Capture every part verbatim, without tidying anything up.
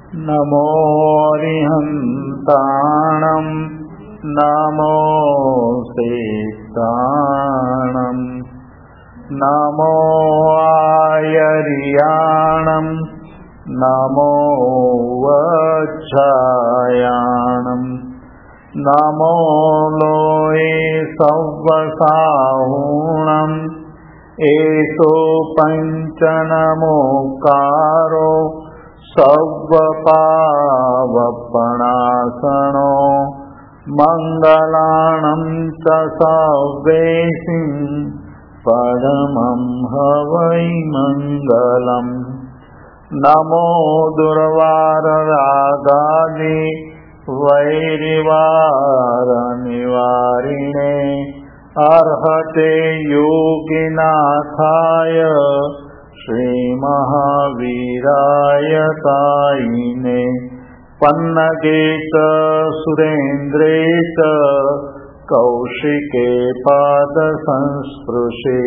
નમો અરિહંતાણં નમો સેતાણં નમો આયર્યાણં નમો વચ્છાયાણં નમો લોએ સવ્વસાહૂણં એસો પંચનમોકારો સવ્વપાવપણાસણો મંગલાણં ચ સવ્વેસિં પરમં હવૈ મંગલમ. નમો દુર્વારરાગાદિ વૈરિવાર નિવારિણે અર્હતે યોગિનાથાય શ્રી મહાવીરાય તાઈને. પન્નગે ચ સુરેન્દ્રે ચ કૌશિકે પાદ સંસ્પૃશે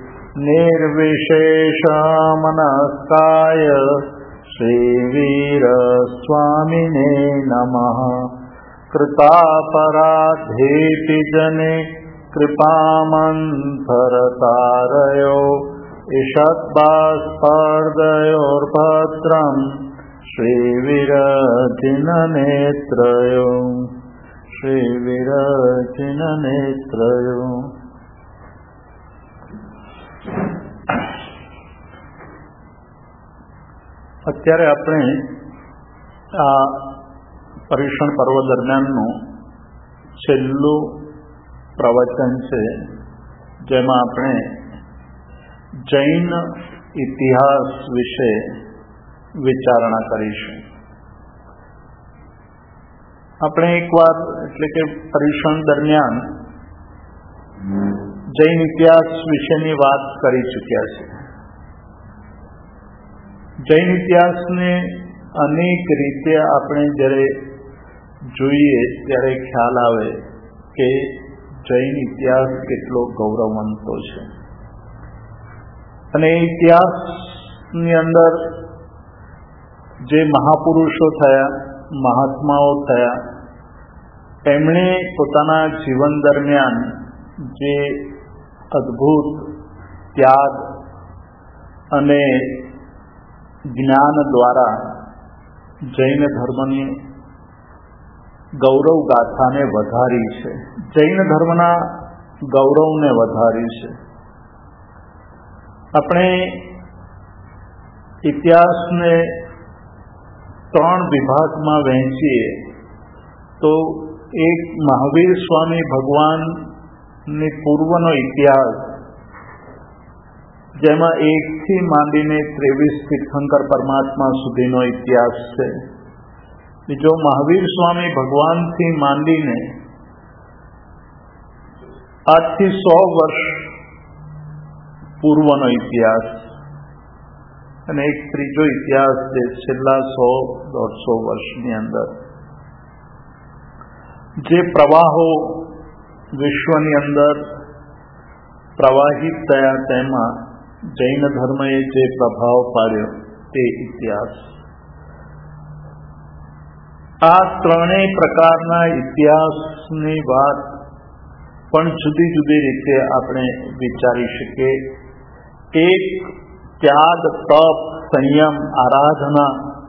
નિર્વિશેષમનસ્કાય શ્રી વીર સ્વામિને નમઃ. કૃતાપરાધેતિ જને કૃપામંથરતારયો ઈષદ્બાષ્પર્દયોર્ભદ્રં શ્રી વિરચિનનેત્રયો શ્રી વિરચિનનેત્રયો. અત્યારે આપણે આ પર્યુષણ પર્વ દરમિયાનનું છેલ્લું પ્રવચન છે, જેમાં આપણે જૈન ઇતિહાસ વિશે વિચારણા કરીશું. આપણે એકવાર એટલે કે પર્યુષણ દરમિયાન જૈન ઇતિહાસ વિશેની વાત કરી ચૂક્યા છે. જૈન ઇતિહાસને અનેક રીતે આપણે જ્યારે જોઈએ ત્યારે ખ્યાલ આવે કે જૈન ઇતિહાસ કેટલો ગૌરવવંતો છે. અને ઇતિહાસની અંદર જે મહાપુરુષો થયા, મહાત્માઓ થયા, એમણે પોતાના જીવન દરમિયાન જે અદ્ભુત ત્યાગ અને જ્ઞાન દ્વારા જૈન ધર્મની ગૌરવ ગાથાને વધારી છે, જૈન ધર્મના ગૌરવને વધારી છે. આપણે ઇતિહાસને ત્રણ વિભાગમાં વહેંચીએ તો એક મહાવીર સ્વામી ભગવાનની પૂર્વનો ઇતિહાસ, જેમાં એકથી માંડીને ત્રેવીસ તીર્થંકર પરમાત્મા સુધીનો ઇતિહાસ છે. બીજો મહાવીર સ્વામી ભગવાનથી માંડીને આજથી સો વર્ષ પૂર્વનો ઇતિહાસ, અને એક ત્રીજો ઇતિહાસ જે છેલ્લા સો દોઢસો વર્ષની અંદર જે પ્રવાહો વિશ્વની અંદર પ્રવાહિત થયા, તેમાં જૈન ધર્મએ જે પ્રભાવ પાડ્યો તે ઇતિહાસ. આ ત્રણેય પ્રકારના ઇતિહાસની વાત પણ જુદી જુદી રીતે આપણે વિચારી શકીએ. એક ત્યાગ, તપ, સંયમ, આરાધના,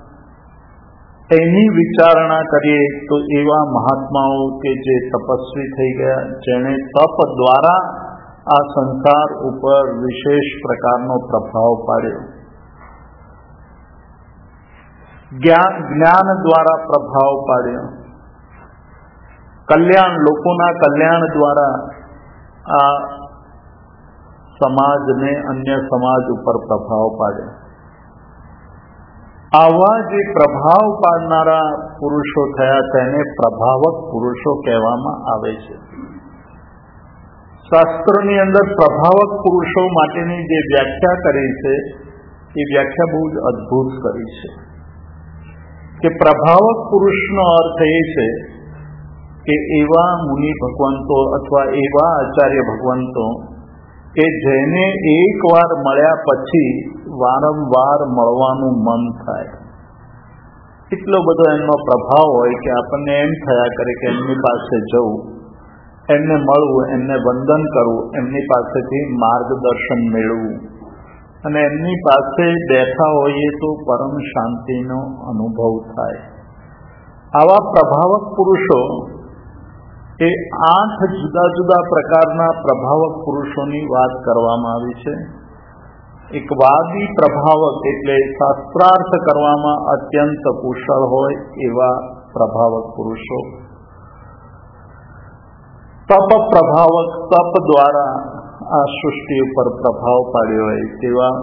એની વિચારણા કરીએ તો એવા મહાત્માઓ કે જે તપસ્વી થઈ ગયા, જેણે તપ દ્વારા આ સંસાર ઉપર વિશેષ પ્રકારનો પ્રભાવ પાડ્યો, જ્ઞાન દ્વારા પ્રભાવ પાડ્યો, કલ્યાણ, લોકોના કલ્યાણ દ્વારા આ સમાજને, અન્ય સમાજ ઉપર પ્રભાવ પાડ્યો. આવા જે પ્રભાવ પાડનારા પુરુષો થયા તેને પ્રભાવક પુરુષો કહેવામાં આવે છે. શાસ્ત્રોની અંદર પ્રભાવક પુરુષો માટેની જે વ્યાખ્યા કરી છે એ વ્યાખ્યા બહુ જ અદ્ભુત કરી છે કે પ્રભાવક પુરુષનો અર્થ એ છે કે એવા મુનિ ભગવંતો અથવા એવા આચાર્ય ભગવંતો કે જેને એકવાર મળ્યા પછી વારંવાર મળવાનું મન થાય, એટલો બધો એમનો પ્રભાવ હોય કે આપણને એમ થયા કરે કે એમની પાસે જવું, એમને મળવું, એમને વંદન કરવું, એમની પાસેથી માર્ગદર્શન મેળવવું, અને એમની પાસે બેઠા હોઈએ તો પરમ શાંતિનો અનુભવ થાય. આવા પ્રભાવક પુરુષો એ આઠ જુદા જુદા પ્રકારના પ્રભાવક પુરુષોની વાત કરવામાં આવી છે. એક વાદી પ્રભાવક એટલે શાસ્ત્રાર્થ કરવામાં અત્યંત કુશળ હોય એવા પ્રભાવક પુરુષો. તપ પ્રભાવક, તપ દ્વારા આ સૃષ્ટિ ઉપર પ્રભાવ પાડ્યો હોય તેવા.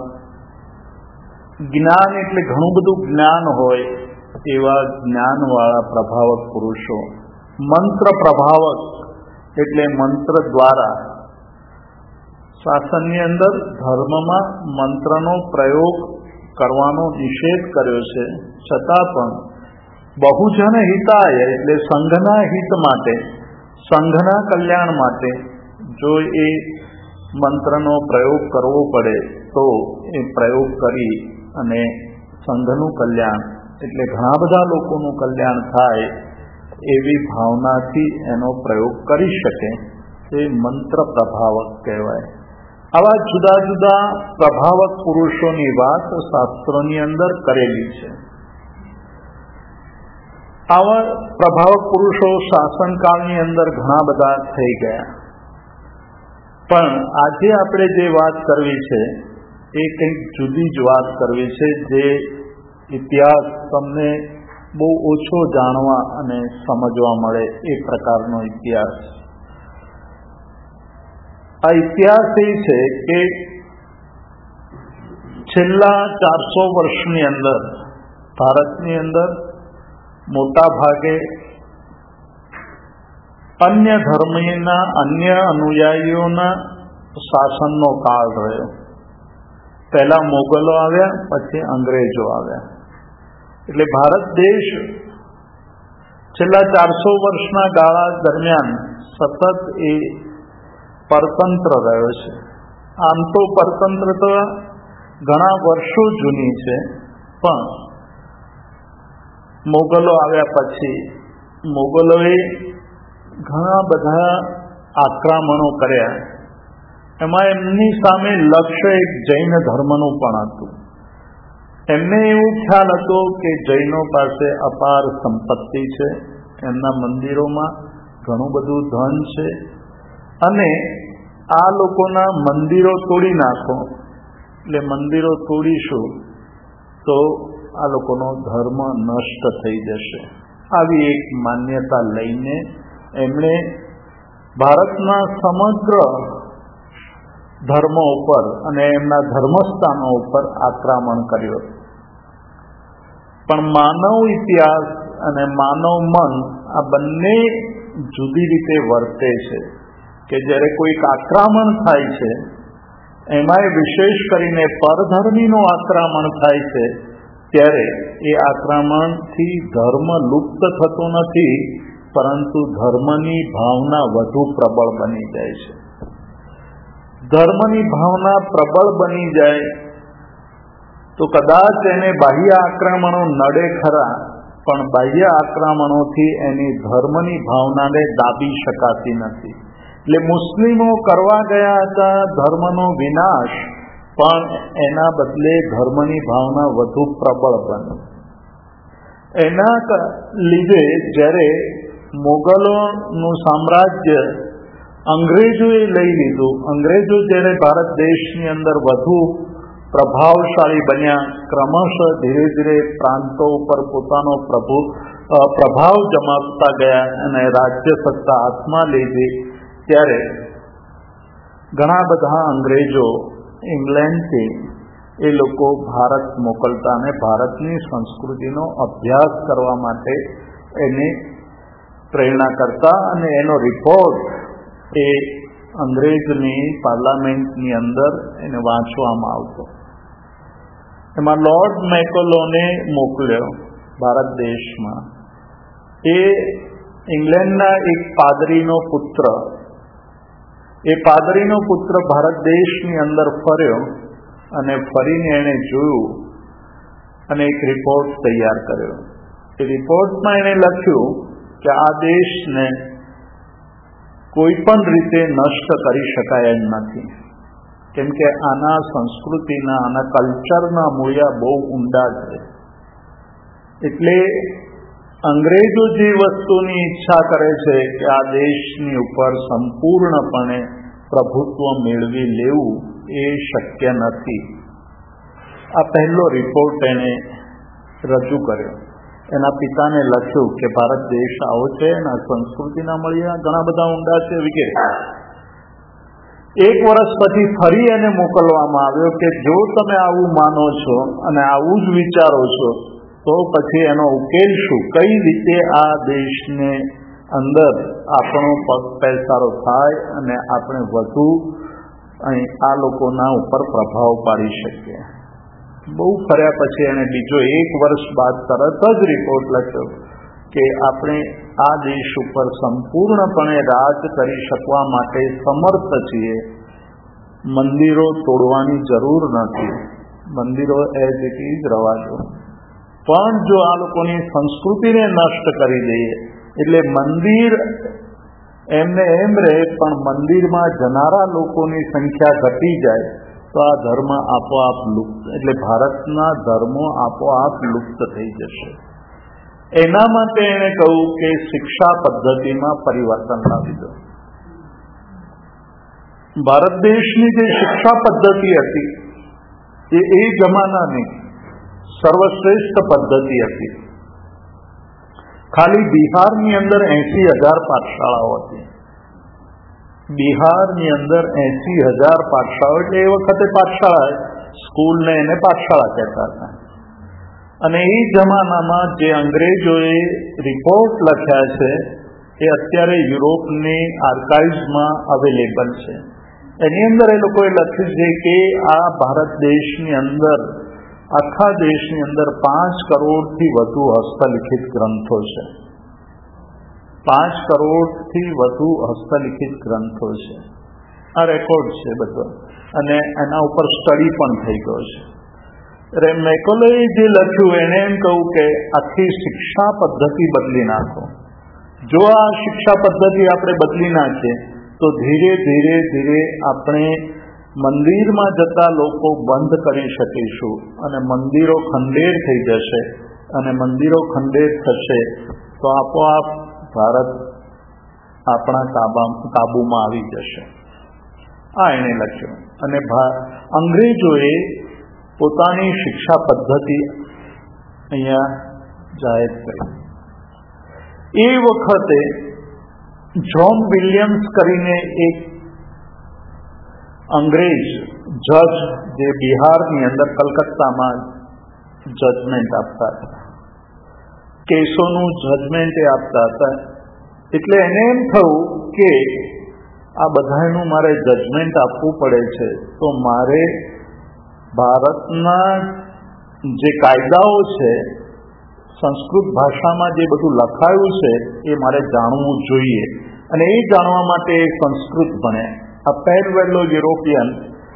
જ્ઞાન એટલે ઘણું બધું જ્ઞાન હોય એવા જ્ઞાનવાળા પ્રભાવક પુરુષો. મંત્ર પ્રભાવક એટલે મંત્ર દ્વારા શાસનની અંદર ધર્મમાં મંત્રનો પ્રયોગ કરવાનો નિષેધ કર્યો છે, છતાં પણ બહુજન હિતાય એટલે સંઘના હિત માટે, સંઘના કલ્યાણ માટે જો એ મંત્રનો પ્રયોગ કરવો પડે તો એ પ્રયોગ કરી અને સંઘનું કલ્યાણ એટલે ઘણા બધા લોકોનું કલ્યાણ થાય એવી ભાવનાથી એનો પ્રયોગ કરી શકે તે મંત્ર પ્રભાવક કહેવાય. આવા જુદા જુદા પ્રભાવક પુરુષોની વાત શાસ્ત્રોની અંદર કરેલી છે. આવા પ્રભાવક પુરુષો શાસનકાળની અંદર ઘણા બધા થઈ ગયા, પણ આજે આપણે જે વાત કરવી છે એ કંઈક જુદી જ વાત કરવી છે, જે ઇતિહાસ તમને બહુ ઓછો જાણવા અને સમજવા મળે એ પ્રકારનો ઇતિહાસ. આ ઇતિહાસ એ છે કે છેલ્લા ચારસો વર્ષની અંદર ભારતની અંદર મોટા ભાગે અન્ય ધર્મના, અન્ય અનુયાયીઓના શાસનનો કાળ રહ્યો. પહેલા મોગલો આવ્યા, પછી અંગ્રેજો આવ્યા. એટલે ભારત દેશ છેલ્લા ચારસો વર્ષના ગાળા દરમિયાન સતત એ પરતંત્ર રહ્યો છે. આમ તો પરતંત્રતા ઘણા વર્ષો જૂની છે, પણ મોગલો આવ્યા પછી મોગલોએ ઘણા બધા આક્રમણો કર્યા. એમાં એમની સામે લક્ષ્ય એક જૈન ધર્મનું પણ હતું. એમને એવું ખ્યાલ હતો કે જૈનો પાસે અપાર સંપત્તિ છે, એમના મંદિરોમાં ઘણું બધું ધન છે, અને આ લોકોના મંદિરો તોડી નાખો એટલે મંદિરો તોડીશું તો આ લોકોનો ધર્મ નષ્ટ થઈ જશે. આવી એક માન્યતા લઈને એમણે ભારતના સમગ્ર ધર્મો ઉપર અને એમના ધર્મસ્થાનો ઉપર આક્રમણ કર્યું. પણ માનવ ઇતિહાસ અને માનવ મન આ બંને જુદી રીતે વર્તે છે કે જ્યારે કોઈક આક્રમણ થાય છે, એમાંય વિશેષ કરીને પરધર્મીનું આક્રમણ થાય છે, ત્યારે એ આક્રમણથી ધર્મ લુપ્ત થતો નથી, પરંતુ ધર્મની ભાવના વધુ પ્રબળ બની જાય છે. ધર્મની ભાવના પ્રબળ બની જાય તો કદાચ એને બાહ્ય આક્રમણો નડે ખરા, પણ બાહ્ય આક્રમણોથી એની ધર્મની ભાવનાને દાબી શકાતી નથી. એટલે મુસ્લિમો કરવા ગયા હતા ધર્મનો વિનાશ, પણ એના બદલે ધર્મની ભાવના વધુ પ્રબળ બની. એના લીધે જ્યારે મોગલોનું સામ્રાજ્ય અંગ્રેજોએ લઈ લીધું, અંગ્રેજો જ્યારે ભારત દેશની અંદર વધુ પ્રભાવશાળી બન્યા, ક્રમશઃ ધીરે ધીરે પ્રાંતો ઉપર પોતાનો પ્રભુ પ્રભાવ જમાવતા ગયા અને રાજ્ય સત્તા હાથમાં લીધી, ત્યારે ઘણા બધા અંગ્રેજો ઇંગ્લેન્ડથી એ લોકો ભારત મોકલતા અને ભારતની સંસ્કૃતિનો અભ્યાસ કરવા માટે એને પ્રેરણા કરતા, અને એનો રિપોર્ટ એ અંગ્રેજની પાર્લામેન્ટની અંદર એને વાંચવામાં આવતો. એમાં લોર્ડ મેકોલોને મોકલ્યો ભારત દેશમાં. એ ઇંગ્લેન્ડના એક પાદરીનો પુત્ર, એ પાદરીનો પુત્ર ભારત દેશની અંદર ફર્યો અને ફરીને એણે જોયું અને એક રિપોર્ટ તૈયાર કર્યો. એ રિપોર્ટમાં એણે લખ્યું કે આ દેશને કોઈ પણ રીતે નષ્ટ કરી શકાય એમ નથી, કેમ કે આના સંસ્કૃતિના, આના કલ્ચરના મૂળિયા બહુ ઊંડા છે. એટલે અંગ્રેજો જે વસ્તુની ઈચ્છા કરે છે કે આ દેશની ઉપર સંપૂર્ણપણે પ્રભુત્વ મેળવી લેવું, એ શક્ય નથી. આ પહેલો રિપોર્ટ એણે રજૂ કર્યો. એના પિતાને લખ્યું કે ભારત દેશ આવો છે, એના સંસ્કૃતિના મળ્યા ઘણા બધા ઊંડા છે વગેરે. એક વર્ષ પછી ફરી એને મોકલવામાં આવ્યો કે જો તમે આવું માનો છો અને આવું જ વિચારો છો તો પછી એનો ઉકેલ શું, કઈ રીતે આ દેશને અંદર આપણો પગ પેસારો થાય અને આપણે વધુ અહીં આ લોકોના ઉપર પ્રભાવ પાડી શકીએ. બહુ ફર્યા પછી એણે બીજો એક વર્ષ બાદ તરત જ રિપોર્ટ લખ્યો કે આપણે આ દેશ ઉપર સંપૂર્ણપણે રાજ કરી શકવા માટે સમર્થ છીએ. મંદિરો તોડવાની જરૂર નથી, મંદિરો એઝ ઇટ ઇઝ રહેવા દો, પણ જો આ લોકોની સંસ્કૃતિને નષ્ટ કરી દઈએ એટલે મંદિર એમને એમ રહે પણ મંદિરમાં જનારા લોકોની સંખ્યા ઘટી જાય તો આ ધર્મ આપોઆપ લુપ્ત, એટલે ભારતના ધર્મો આપોઆપ લુપ્ત થઈ જશે. એના માટે એણે કહ્યું કે શિક્ષા પદ્ધતિમાં પરિવર્તન લાવી દો. ભારત દેશની જે શિક્ષા પદ્ધતિ હતી એ એ જમાનાની સર્વશ્રેષ્ઠ પદ્ધતિ હતી. ખાલી બિહારની અંદર એસી હજાર પાઠશાળાઓ હતી. બિહારની અંદર એસી હજાર પાઠશાળાઓ, એટલે એ વખતે પાઠશાળા, સ્કૂલને એને પાઠશાળા કહેતા હતા. અને એ જમાનામાં જે અંગ્રેજોએ રિપોર્ટ લખ્યા છે એ અત્યારે યુરોપની આર્કાઇવ્સમાં અવેલેબલ છે. એની અંદર એ લોકોએ લખ્યું છે કે આ ભારત દેશની અંદર, આખા દેશની અંદર પાંચ કરોડથી વધુ હસ્તલિખિત ગ્રંથો છે. પાંચ કરોડથી વધુ હસ્તલિખિત ગ્રંથો છે. આ રેકોર્ડ છે બધો, અને એના ઉપર સ્ટડી પણ થઈ ગયો છે. અરે મેકોલેએ જે લખ્યું એને એમ કહ્યું કે આખી શિક્ષા પદ્ધતિ બદલી નાખો. જો આ શિક્ષા પદ્ધતિ આપણે બદલી નાખીએ તો ધીરે ધીરે ધીરે આપણે મંદિરમાં જતા લોકો બંધ કરી શકીશું અને મંદિરો ખંડેર થઈ જશે, અને મંદિરો ખંડેર થશે તો આપોઆપ ભારત આપણા કાબા કાબુમાં આવી જશે. આ એણે લખ્યું. અને અંગ્રેજોએ પોતાની શિક્ષા પદ્ધતિ અહીંયા જાહેર કરી. એ વખતે જ્હોન વિલિયમ્સ કરીને એક અંગ્રેજ જજ, જે બિહારની અંદર કલકત્તામાં જજમેન્ટ આપતા હતા, કેસોનું જજમેન્ટ એ આપતા હતા. એટલે એને એમ થયું કે આ બધાનું મારે જજમેન્ટ આપવું પડે છે, તો મારે ભારતના જે કાયદાઓ છે, સંસ્કૃત ભાષામાં જે બધું લખાયું છે એ મારે જાણવું જોઈએ. અને એ જાણવા માટે સંસ્કૃત ભણ્યા. આ પહેલો યુરોપિયન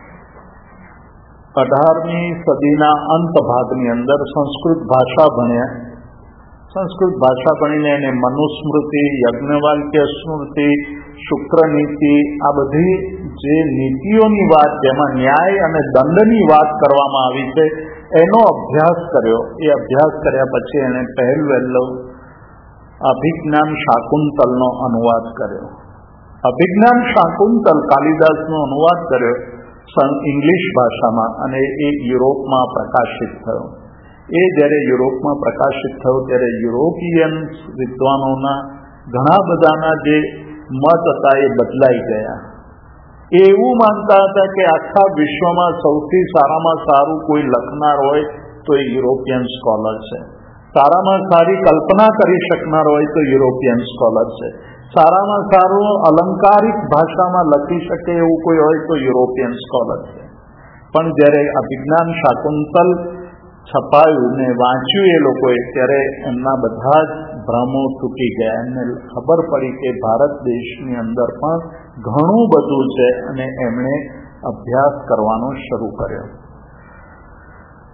અઢારમી સદીના અંત ભાગની અંદર સંસ્કૃત ભાષા ભણ્યા. સંસ્કૃત ભાષા ભણીને એને મનુસ્મૃતિ, યજ્ઞવાલ્ક્ય સ્મૃતિ, શુક્રનીતિ, આ બધી જે નીતિઓની વાત, જેમાં ન્યાય અને દંડની વાત કરવામાં આવી છે, એનો અભ્યાસ કર્યો. એ અભ્યાસ કર્યા પછી એણે પહેલ વહેલો અભિજ્ઞાન શાકુંતલનો અનુવાદ કર્યો. અભિજ્ઞાન શાકુંતલ કાલિદાસનો અનુવાદ કર્યો ઇંગ્લિશ ભાષામાં, અને એ યુરોપમાં પ્રકાશિત થયો. એ જ્યારે યુરોપમાં પ્રકાશિત થયો ત્યારે યુરોપિયન વિદ્વાનોના ઘણા બધાના જે મત હતા એ બદલાઈ ગયા. એ એવું માનતા હતા કે આખા વિશ્વમાં સૌથી સારામાં સારું કોઈ લખનાર હોય તો એ યુરોપિયન સ્કોલર છે. સારામાં સારી કલ્પના કરી શકનાર હોય તો યુરોપિયન સ્કોલર છે. સારામાં સારું અલંકારિક ભાષામાં લખી શકે એવું કોઈ હોય તો યુરોપિયન સ્કોલર છે. પણ જ્યારે અભિજ્ઞાન શાકુંતલ છપાયું ને વાંચ્યું એ લોકોએ, ત્યારે એમના બધા જ ભ્રમો તૂટી ગયા. એમને ખબર પડી કે ભારત દેશની અંદર પણ ઘણું બધું છે, અને એમણે અભ્યાસ કરવાનો શરૂ કર્યો.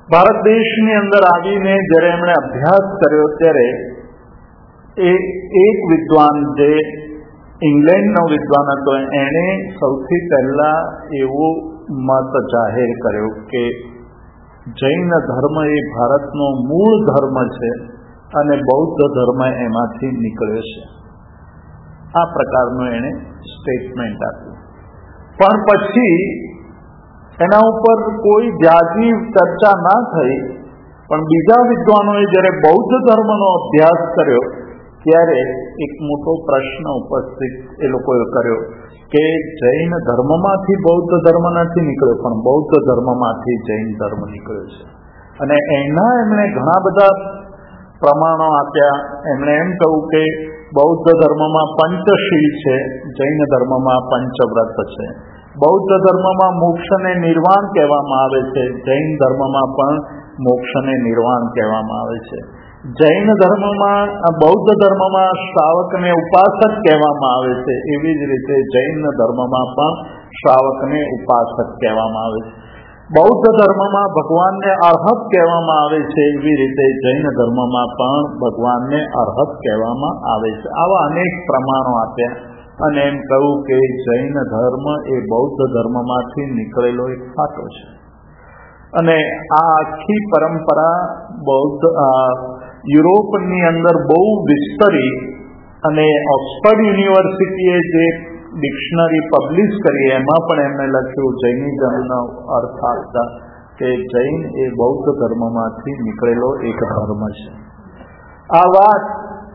ભારત દેશની અંદર આવીને જ્યારે એમણે અભ્યાસ કર્યો ત્યારે એ એક વિદ્વાન જે ઇંગ્લેન્ડનો વિદ્વાન હતો એણે સૌથી પહેલા એવો મત જાહેર કર્યો કે જૈન ધર્મ એ ભારતનો મૂળ ધર્મ છે અને બૌદ્ધ ધર્મ એમાંથી નીકળ્યો છે. આ પ્રકારનું એણે સ્ટેટમેન્ટ આપ્યું. પણ પછી એના ઉપર કોઈ જાજી ચર્ચા ના થઈ. પણ બીજા વિદ્વાનોએ જ્યારે બૌદ્ધ ધર્મનો અભ્યાસ કર્યો ત્યારે એક મોટો પ્રશ્ન ઉપસ્થિત એ લોકોએ કર્યો કે જૈન ધર્મમાંથી બૌદ્ધ ધર્મ નથી નીકળ્યો, પણ બૌદ્ધ ધર્મમાંથી જૈન ધર્મ નીકળ્યો છે. અને એના એમણે ઘણા બધા પ્રમાણો આપ્યા. એમણે એમ કહ્યું કે બૌદ્ધ ધર્મમાં પંચશીલ છે, જૈન ધર્મમાં પંચવ્રત છે. બૌદ્ધ ધર્મમાં મોક્ષને નિર્વાણ કહેવામાં આવે છે, જૈન ધર્મમાં પણ મોક્ષને નિર્વાણ કહેવામાં આવે છે. જૈન ધર્મમાં બૌદ્ધ ધર્મમાં શ્રાવકને ઉપાસક કહેવામાં આવે છે, એવી જ રીતે જૈન ધર્મમાં પણ શ્રાવકને ઉપાસક કહેવામાં આવે છે. બૌદ્ધ ધર્મમાં ભગવાનને અર્હત કહેવામાં આવે છે, એવી રીતે જૈન ધર્મમાં પણ ભગવાનને અર્હત કહેવામાં આવે છે. આવા અનેક પ્રમાણો આપ્યા અને એમ કહ્યું કે જૈન ધર્મ એ બૌદ્ધ ધર્મમાંથી નીકળેલો એક ફાટો છે. અને આ આખી પરંપરા બૌદ્ધ યુરોપની અંદર બહુ વિસ્તરી અને ઓક્સફર્ડ યુનિવર્સિટીએ જે ડિક્શનરી પબ્લિશ કરી એમાં પણ એમણે લખ્યું જૈનિઝમનો અર્થ આપતા કે જૈન એ બૌદ્ધ ધર્મમાંથી નીકળેલો એક ધર્મ છે. આ વાત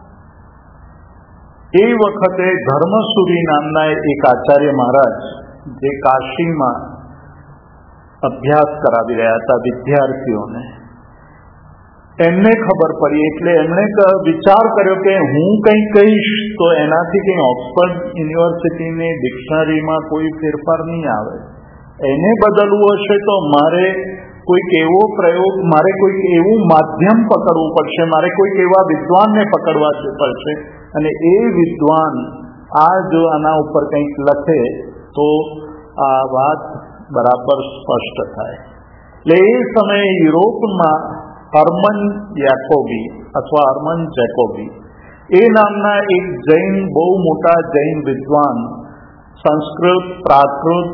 એ વખતે ધર્મસુરી નામના એક આચાર્ય મહારાજ જે કાશીમાં અભ્યાસ કરાવી રહ્યા હતા વિદ્યાર્થીઓને, એમને ખબર પડી એટલે એમણે વિચાર કર્યો કે હું કંઈ કહીશ તો એનાથી કંઈ ઓક્સફર્ડ યુનિવર્સિટીની ડિક્શનરીમાં કોઈ ફેરફાર નહીં આવે. એને બદલવું હશે તો મારે કોઈક એવો પ્રયોગ, મારે કોઈક એવું માધ્યમ પકડવું પડશે, મારે કોઈક એવા વિદ્વાનને પકડવા પડશે અને એ વિદ્વાન આ જો આના ઉપર કંઈક લખે તો આ વાત બરાબર સ્પષ્ટ થાય. એટલે એ સમયે યુરોપમાં હર્મન યાકોબી અથવા હર્મન જેકોબી એ નામના એક જૈન બહુ મોટા જૈન વિદ્વાન સંસ્કૃત, પ્રાકૃત,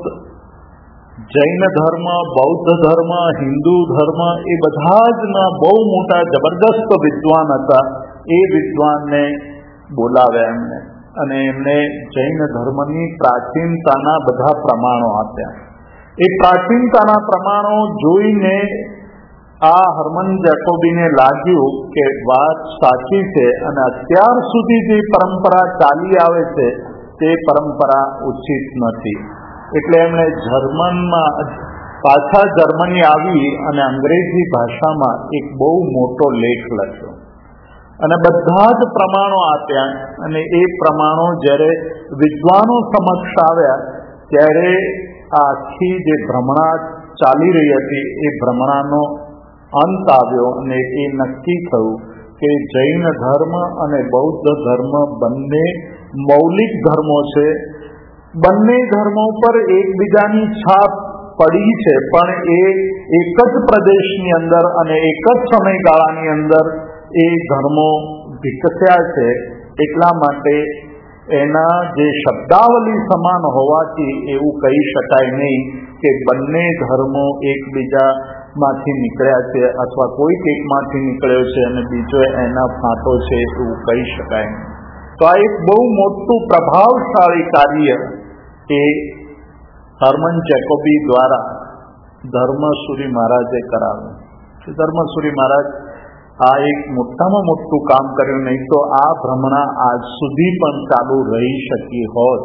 જૈન ધર્મ, બૌદ્ધ ધર્મ, હિન્દુ ધર્મ એ બધા જ ના બહુ મોટા જબરદસ્ત વિદ્વાન હતા. એ વિદ્વાનને બોલાવ્યા એમને અને એમને જૈન ધર્મની પ્રાચીનતાના બધા પ્રમાણો આપ્યા. એ પ્રાચીનતાના પ્રમાણો જોઈને આ હર્મન જેકોબીને લાગ્યું કે વાત સાચી છે અને અત્યાર સુધી જે પરંપરા ચાલી આવે છે તે પરંપરા ઉચિત નથી. એટલે એમણે જર્મનમાં પાછા જર્મની આવી અને અંગ્રેજી ભાષામાં એક બહુ મોટો લેખ લખ્યો અને બધા જ પ્રમાણો આપ્યા. અને એ પ્રમાણો જ્યારે વિદ્વાનો સમક્ષ આવ્યા ત્યારે આ આખી જે ભ્રમણા ચાલી રહી હતી એ ભ્રમણાનો અંત આવ્યો અને એ નક્કી થયું કે જૈન ધર્મ અને બૌદ્ધ ધર્મ બંને મૌલિક ધર્મો છે. બંને ધર્મો પર એકબીજાની છાપ પડી છે, પણ એ એક જ પ્રદેશની અંદર અને એક જ સમયગાળાની અંદર એ ધર્મો વિકસ્યા છે. એટલા માટે એના જે શબ્દાવલી સમાન હોવાથી એવું કહી શકાય નહીં કે બંને ધર્મો એકબીજામાંથી નીકળ્યા છે અથવા કોઈક એકમાંથી નીકળ્યો છે અને બીજો એના ફાંટો છે એવું કહી શકાય નહીં. તો આ એક બહુ મોટું પ્રભાવશાળી કાર્ય એ હર્મન જેકોબી દ્વારા ધર્મસુરી મહારાજે કરાવ્યું. ધર્મસુરી મહારાજ આ એક મોટામાં મોટું કામ કર્યું, નહીં તો આ ભ્રમણા આજ સુધી પણ ચાલુ રહી શકી હોત.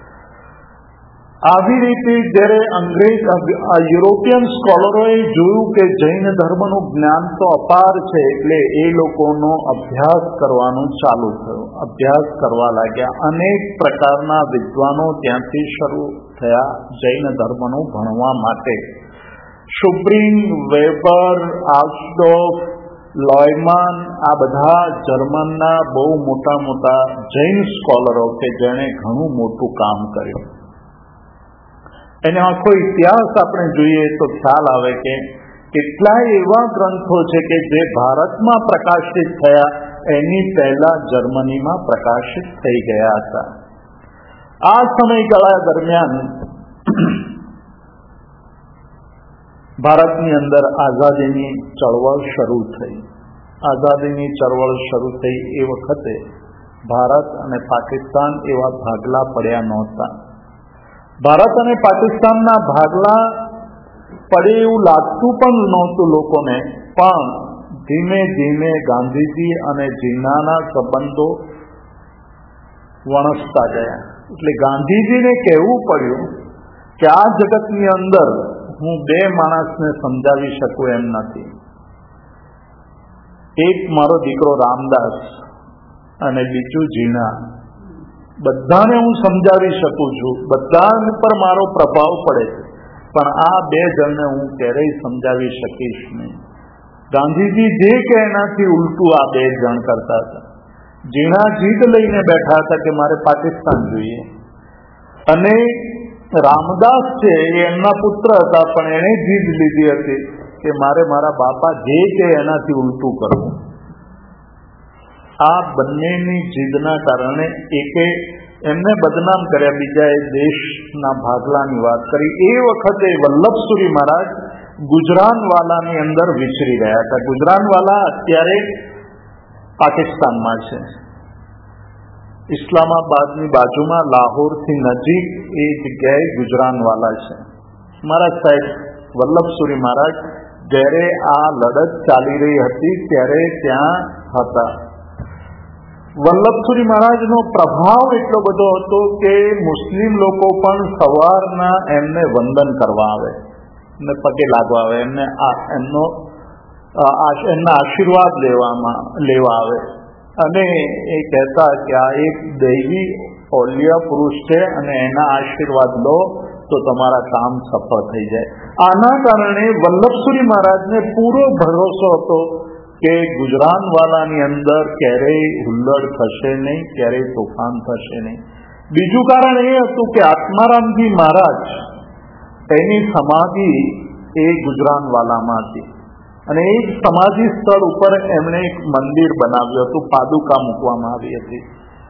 આવી રીતે જ્યારે અંગ્રેજ યુરોપિયન સ્કોલરોએ જોયું કે જૈન ધર્મનું જ્ઞાન તો અપાર છે એટલે એ લોકોનો અભ્યાસ કરવાનું ચાલુ થયું. અભ્યાસ કરવા લાગ્યા. અનેક પ્રકારના વિદ્વાનો ત્યાંથી શરૂ થયા જૈન ધર્મનું ભણવા માટે. શુબ્રિંગ, વેબર, આર્ચડોફ, લોયમાન આ બધા જર્મનના બહુ મોટા મોટા જૈન સ્કોલરો કે જેણે ઘણું મોટું કામ કર્યું. એનો આખો ઇતિહાસ આપણે જોઈએ તો ખ્યાલ આવે કે કેટલાય એવા ગ્રંથો છે કે જે ભારતમાં પ્રકાશિત થયા એની પહેલા જર્મનીમાં પ્રકાશિત થઈ ગયા હતા. આ સમયગાળા દરમિયાન ભારતની અંદર આઝાદીની ચળવળ શરૂ થઈ. આઝાદીની ચળવળ શરૂ થઈ એ વખતે ભારત અને પાકિસ્તાન એવા ભાગલા પડ્યા નહોતા. ભારત અને પાકિસ્તાનના ભાગલા પડે એવું લાગતું પણ નહોતું લોકોને, પણ ધીમે ધીમે ગાંધીજી અને જીનાના સંબંધો વણસતા ગયા. એટલે ગાંધીજીને કહેવું પડ્યું કે આ જગતની અંદર હું બે માણસને સમજાવી શકું એમ નથી. એક મારો દીકરો રામદાસ અને બીજું જીના. બધાને હું સમજાવી શકું છું, બધા પર મારો પ્રભાવ પડે છે, પણ આ બે જણને હું ક્યારેય સમજાવી શકીશ નહીં. ગાંધીજી જે કે એનાથી ઉલટું આ બે જણ કરતા હતા. જીણા જીદ લઈને બેઠા હતા કે મારે પાકિસ્તાન જોઈએ, અને રામદાસ છે એ એમના પુત્ર હતા, પણ એણે જીદ લીધી હતી કે મારે મારા બાપા જે કે એનાથી ઉલટું કરવું. આ બંનેની જીદના કારણે એકે એમને બદનામ કર્યા, બીજાએ દેશના ભાગલાની વાત કરી. એ વખતે વલ્લભસુરી મહારાજ ગુજરાનવાલાની અંદર વિચરી રહ્યા હતા. ગુજરાનવાલા અત્યારે પાકિસ્તાનમાં છે. ઇસ્લામાબાદની બાજુમાં લાહોરથી નજીક એ જગ્યાએ ગુજરાનવાલા છે. મહારાજ સાહેબ વલ્લભસુરી મહારાજ જ્યારે આ લડત ચાલી રહી હતી ત્યારે ત્યાં હતા. વલ્લભસુરી મહારાજનો પ્રભાવ એટલો બધો હતો કે મુસ્લિમ લોકો પણ સવારના એમને વંદન કરવા આવે, એમને પગે લાગવા આવે, એમને એમનો એમના આશીર્વાદ લેવામાં લેવા આવે, અને એ કહેતા કે આ એક દૈવી ઓલિયા પુરુષ છે અને એના આશીર્વાદ લો તો તમારા કામ સફળ થઈ જાય. આના કારણે વલ્લભસુરી મહારાજને પૂરો ભરોસો હતો કે ગુજરાનવાલાની અંદર ક્યારેય હુલ્લડ થશે નહીં, ક્યારેય તોફાન થશે નહીં. બીજું કારણ એ હતું કે આત્મારામજી મહારાજ એની સમાધિ એ ગુજરાનવાલામાં હતી, અને એ સમાધિ સ્થળ ઉપર એમણે એક મંદિર બનાવ્યું હતું, પાદુકા મૂકવામાં આવી હતી.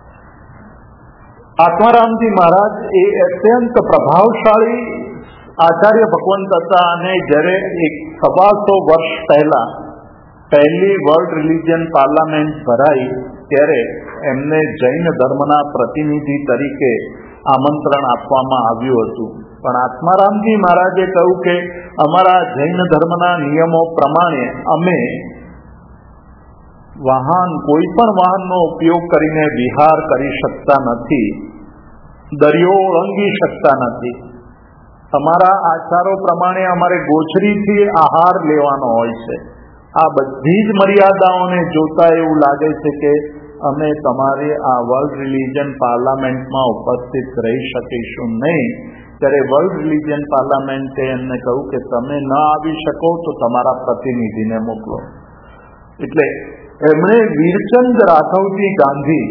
આત્મારામજી મહારાજ એ અત્યંત પ્રભાવશાળી આચાર્ય ભગવંત હતા, અને જ્યારે એક સવાસો વર્ષ પહેલા પહેલી વર્લ્ડ રિલિજિયન પાર્લામેન્ટ ભરાઈ ત્યારે એમને જૈન ધર્મના પ્રતિનિધિ તરીકે આમંત્રણ આપવામાં આવ્યું હતું. પણ આત્મારામજી મહારાજે કહ્યું કે અમારા જૈન ધર્મના નિયમો પ્રમાણે અમે વાહન કોઈ પણ વાહનનો ઉપયોગ કરીને વિહાર કરી શકતા નથી, દરિયો ઓળંગી શકતા નથી. અમારા આચારો પ્રમાણે અમારે ગોચરીથી આહાર લેવાનો હોય છે. આ બધી જ મર્યાદાઓને જોતા એવું લાગે છે કે અમે તમારી આ વર્લ્ડ રિલિજન પાર્લામેન્ટમાં ઉપસ્થિત રહી શકીશું નહીં. ત્યારે વર્લ્ડ રિલિજન પાર્લામેન્ટે એમને કહ્યું કે તમે ન આવી શકો તો તમારા પ્રતિનિધિને મોકલો. એટલે એમણે વીરચંદ રાઘવજી ગાંધી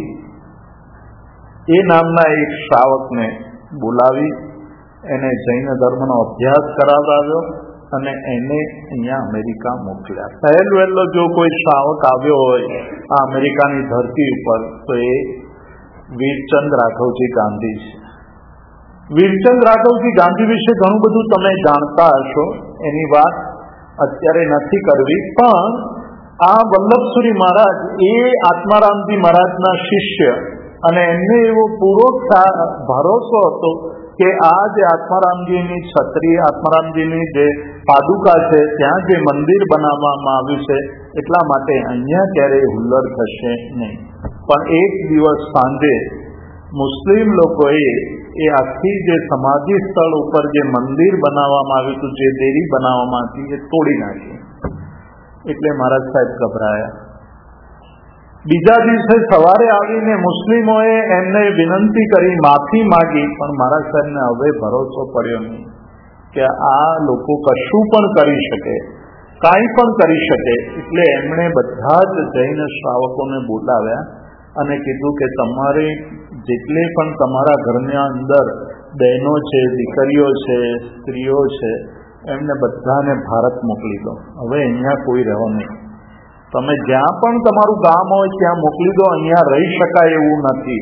એ નામના એક શ્રાવકને બોલાવી એને જૈન ધર્મનો અભ્યાસ કરાવડાવ્યો અને એને અહીંયા અમેરિકા મોકલ્યા. પહેલ વહેલો જો કોઈ શ્રાવક આવ્યો હોય આ અમેરિકાની ધરતી ઉપર તો એ વીરચંદ રાઘવજી ગાંધી છે. વીરચંદ રાઘવજી ગાંધી વિશે ઘણું બધું તમે જાણતા હશો, એની વાત અત્યારે નથી કરવી, પણ આ વલ્લભસુરી મહારાજ એ આત્મારામજી મહારાજના શિષ્ય, અને એમને એવો પૂરો ભરોસો હતો કે આ જે આત્મારામજીની છત્રી, આત્મારામજીની જે પાદુકા છે, ત્યાં જે મંદિર બનાવવામાં આવ્યું છે એટલા માટે અહીંયા ક્યારેય હુલ્લડ થશે નહીં. પણ એક દિવસ સાંજે મુસ્લિમ લોકોએ એ આખી જે સમાધિ સ્થળ ઉપર જે મંદિર બનાવવામાં આવ્યું હતું, જે દેરી બનાવવામાં હતી, એ તોડી નાખી. એટલે મહારાજ સાહેબ ગભરાયા. બીજા દિવસે સવારે આવીને મુસ્લિમોએ એમને વિનંતી કરી, માફી માગી, પણ મહારાજ સાહેબને હવે ભરોસો પડ્યો નહીં કે આ લોકો કશું પણ કરી શકે, કાંઈ પણ કરી શકે. એટલે એમણે બધા જ જૈન શ્રાવકોને બોલાવ્યા અને કીધું કે તમારે જેટલે પણ તમારા ઘરના અંદર બહેનો છે, દીકરીઓ છે, સ્ત્રીઓ છે, એમને બધાને ભારત મોકલી દો. હવે અહીંયા કોઈ રહો નહીં. તમે જ્યાં પણ તમારું ગામ હોય ત્યાં મોકલી દો, અહીંયા રહી શકાય એવું નથી.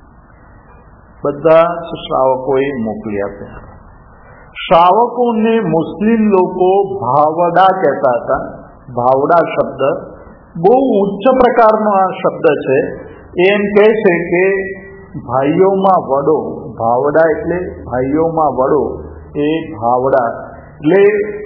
બધા શ્રાવકોએ મોકલી આપ્યા. શ્રાવકોને મુસ્લિમ લોકો ભાવડા કહેતા હતા. ભાવડા શબ્દ બહુ ઉચ્ચ પ્રકારનો આ શબ્દ છે. એમ કહે છે કે ભાઈઓમાં વડો, ભાવડા એટલે ભાઈઓમાં વડો, એ ભાવડા એટલે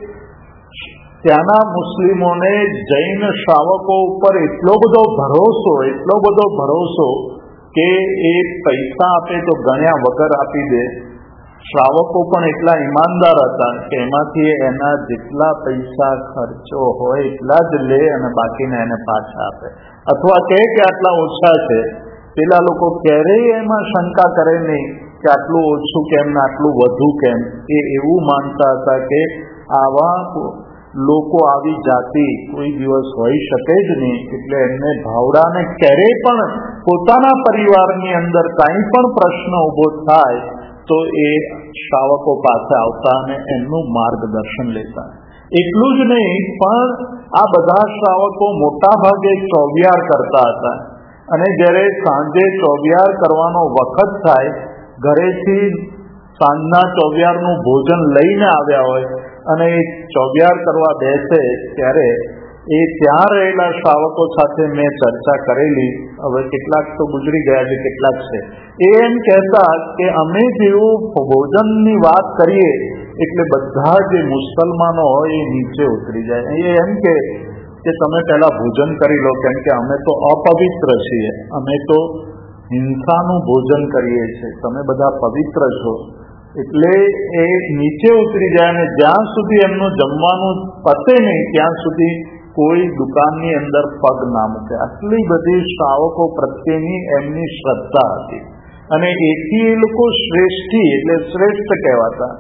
ત્યાંના મુસ્લિમોને જૈન શ્રાવકો ઉપર એટલો બધો ભરોસો, એટલો બધો ભરોસો કે એ પૈસા આપે તો ગણ્યા વગર આપી દે. શ્રાવકો પણ એટલા ઈમાનદાર હતા કે એમાંથી એના જેટલા પૈસા ખર્ચો હોય એટલા જ લે અને બાકીને એને પાછા આપે, અથવા કહે કે આટલા ઓછા છે. પેલા લોકો ક્યારેય એમાં શંકા કરે નહીં કે આટલું ઓછું કેમ ને આટલું વધુ કેમ. એ એવું માનતા હતા કે આવા લોકો, આવી જાતિ કોઈ દિવસ હોઈ શકે જ નહીં. એટલે એમને ભાવડાને ક્યારેય પણ પોતાના પરિવારની અંદર કાંઈ પણ પ્રશ્ન ઊભો થાય તો એ શ્રાવકો પાસે આવતા અને એમનું માર્ગદર્શન લેતા. એટલું જ નહીં, પણ આ બધા શ્રાવકો મોટા ભાગે ચોવિયાર કરતા હતા. અને જ્યારે સાંજે ચોવિયાર કરવાનો વખત થાય, ઘરેથી સાંજના ચોવિયારનું ભોજન લઈને આવ્યા હોય અને એ ચોવિયાર કરવા બેસે ત્યારે એ ત્યાં રહેલા શ્રાવકો સાથે મેં ચર્ચા કરેલી. હવે કેટલાક તો ગુજરી ગયા છે, કેટલાક છે. એ એમ કહેતા કે અમે જેવું ભોજનની વાત કરીએ એટલે બધા જે મુસલમાનો હોય એ નીચે ઉતરી જાય. એ એમ કે કે તમે પહેલા ભોજન કરી લો, કેમ કે અમે તો અપવિત્ર છીએ, અમે તો હિંસાનું ભોજન કરીએ છીએ, તમે બધા પવિત્ર છો. એટલે એ નીચે ઉતરી જાય અને જ્યાં સુધી એમનું જમવાનું પતે નહીં ત્યાં સુધી કોઈ દુકાનની અંદર પગ ના મૂકે. આટલી બધી શ્રાવકો પ્રત્યેની એમની શ્રદ્ધા હતી અને એથી એ લોકો શ્રેષ્ઠી એટલે શ્રેષ્ઠ કહેવાતા.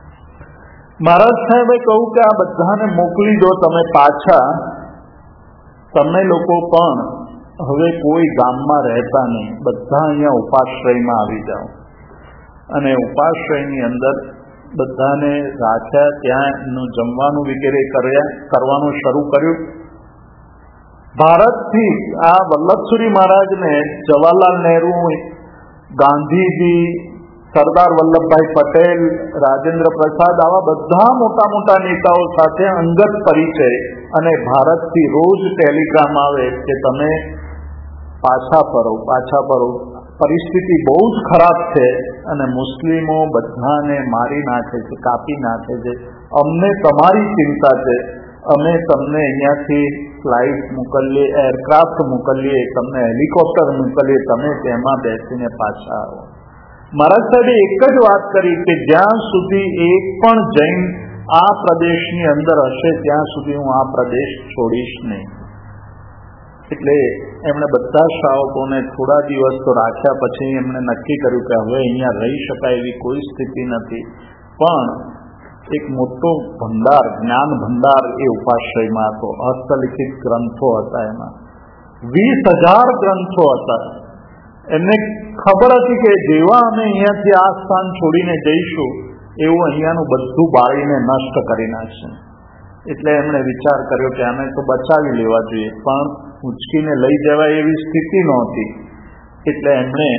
મહારાજ સાહેબે કહ્યું કે આ બધાને મોકલી દો તમે પાછા. તમે લોકો પણ હવે કોઈ ગામમાં રહેતા નહીં, બધા અહીંયા ઉપાશ્રયમાં આવી જાઓ. અને ઉપાશ્રયની અંદર બધાને રાખ્યા, ત્યાં એનું જમવાનું વગેરે કર્યા કરવાનું શરૂ કર્યું. ભારતથી આ વલ્લભસુરી મહારાજને જવાહરલાલ નહેરુ, ગાંધીજી, સરદાર વલ્લભભાઈ પટેલ, રાજેન્દ્ર પ્રસાદ, આવા બધા મોટા મોટા નેતાઓ સાથે અંગત પરિચય. અને ભારતથી રોજ ટેલિગ્રામ આવે કે તમે પાછા ફરો, પાછા ફરો. પરિસ્થિતિ બહુ જ ખરાબ છે અને મુસ્લિમો બધાને મારી નાખે છે, કાપી નાખે છે. અમને તમારી ચિંતા છે. અમે તમને અહીંયાથી ફ્લાઇટ મોકલીએ, એરક્રાફ્ટ મોકલીએ, તમને હેલિકોપ્ટર મોકલીએ, તમે તેમાં બેસીને પાછા આવો. મહારાજ સાહેબે એક જ વાત કરી કે જ્યાં સુધી એક પણ જૈન આ પ્રદેશની અંદર હશે ત્યાં સુધી હું આ પ્રદેશ છોડીશ નહીં. એટલે એમણે બધા શ્રાવકોને થોડા દિવસ તો રાખ્યા. પછી એમણે નક્કી કર્યું કે હવે અહીંયા રહી શકાય એવી કોઈ સ્થિતિ નથી. પણ એક મોટો ભંડાર, જ્ઞાન ભંડાર એ ઉપાશ્રયમાં હતો. હસ્તલિખિત ગ્રંથો હતા, એમાં વીસ હજાર ગ્રંથો હતા. એમને ખબર હતી કે જેવા અમે અહીંયાથી આ સ્થાન છોડીને જઈશું એવું અહીંયાનું બધું બાળીને નષ્ટ કરી નાખશે. એટલે એમણે વિચાર કર્યો કે આને તો બચાવી લેવા જોઈએ, પણ ઉંચકીને લઈ જવાય એવી સ્થિતિ નહોતી. એટલે એમણે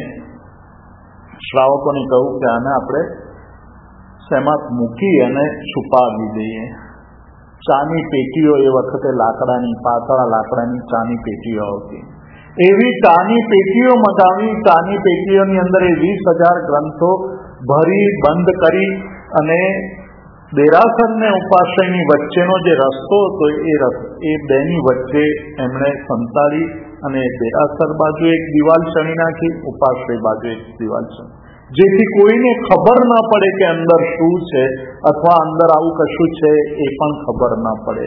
શ્રાવકોને કહ્યું કે આને આપણે શેમાં મૂકી અને છુપાવી દઈએ. ચાની પેટીઓ, એ વખતે લાકડાની, પાતળા લાકડાની ચાની પેટીઓ આવતી, એવી ચાની પેટીઓ મગાવી. ચાની પેટીઓની અંદર એ વીસ હજાર ગ્રંથો ભરી બંધ કરી અને દેરાસર ને ઉપાશ્રયની વચ્ચેનો જે રસ્તો હતો એ એ બેની વચ્ચે એમણે સંતાડી અને દેરાસર બાજુ એક દિવાલ ચણી નાખી, ઉપાશ્રય બાજુ એક દિવાલ ચણી, જેથી કોઈને ખબર ના પડે કે અંદર શું છે અથવા અંદર આવું કશું છે એ પણ ખબર ના પડે.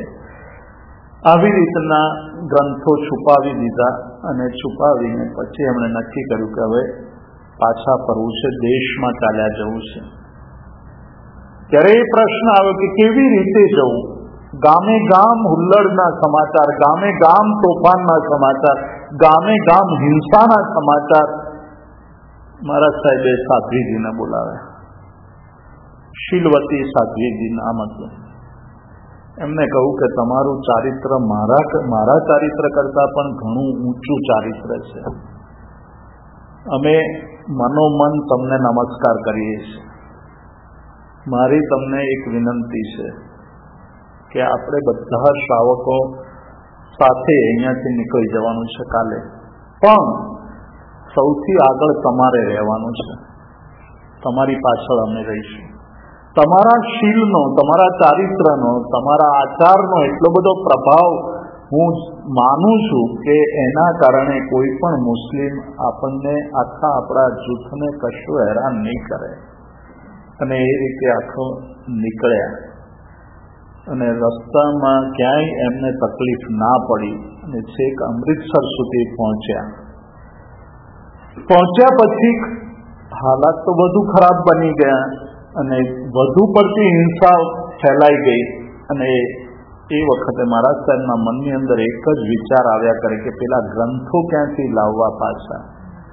આવી રીતના ગ્રંથો છુપાવી દીધા અને છુપાવીને પછી એમણે નક્કી કર્યું કે હવે પાછા ફરવું છે, દેશમાં ચાલ્યા જવું છે. ત્યારે એ પ્રશ્ન આવ્યો કે કેવી રીતે જવું? ગામે ગામ હુલ્લડના સમાચાર, ગામે ગામ તોફાનના સમાચાર, ગામે ગામ હિંસાના સમાચાર. મહારાજ સાહેબે સાધ્વીજીને બોલાવ્યા. શીલવતી સાધ્વીજી નામ હતું. એમને કહું કે તમારું ચારિત્ર મારા મારા ચારિત્ર કરતાં પણ ઘણું ઊંચું ચારિત્ર છે. અમે મનોમન તમને નમસ્કાર કરીએ છીએ. મારી તમને એક વિનંતી છે કે આપણે બધા શ્રાવકો સાથે અહીંયાથી નીકળી જવાનું છે કાલે, પણ સૌથી આગળ તમારે રહેવાનું છે. તમારી પાછળ અમે રહીશું. તમારા શીલનો, તમારા ચારિત્રનો, તમારા આચારનો એટલો બધો પ્રભાવ હું માનું છું કે એના કારણે કોઈ પણ મુસ્લિમ આપણને, આખા આપણા જૂથને કશું હેરાન નહીં કરે. અને એ રીતે આખો નીકળ્યા અને રસ્તામાં ક્યાંય એમને તકલીફ ના પડી અને છેક અમૃતસર સુધી પહોંચ્યા. પહોંચ્યા પછી હાલાત તો વધુ ખરાબ બની ગયા અને વધુ પડતી હિંસા ફેલાઈ ગઈ. અને એ વખતે મારા સાહેબના મનની અંદર એક જ વિચાર આવ્યા કરે કે પેલા ગ્રંથો ક્યાંથી લાવવા પાછા.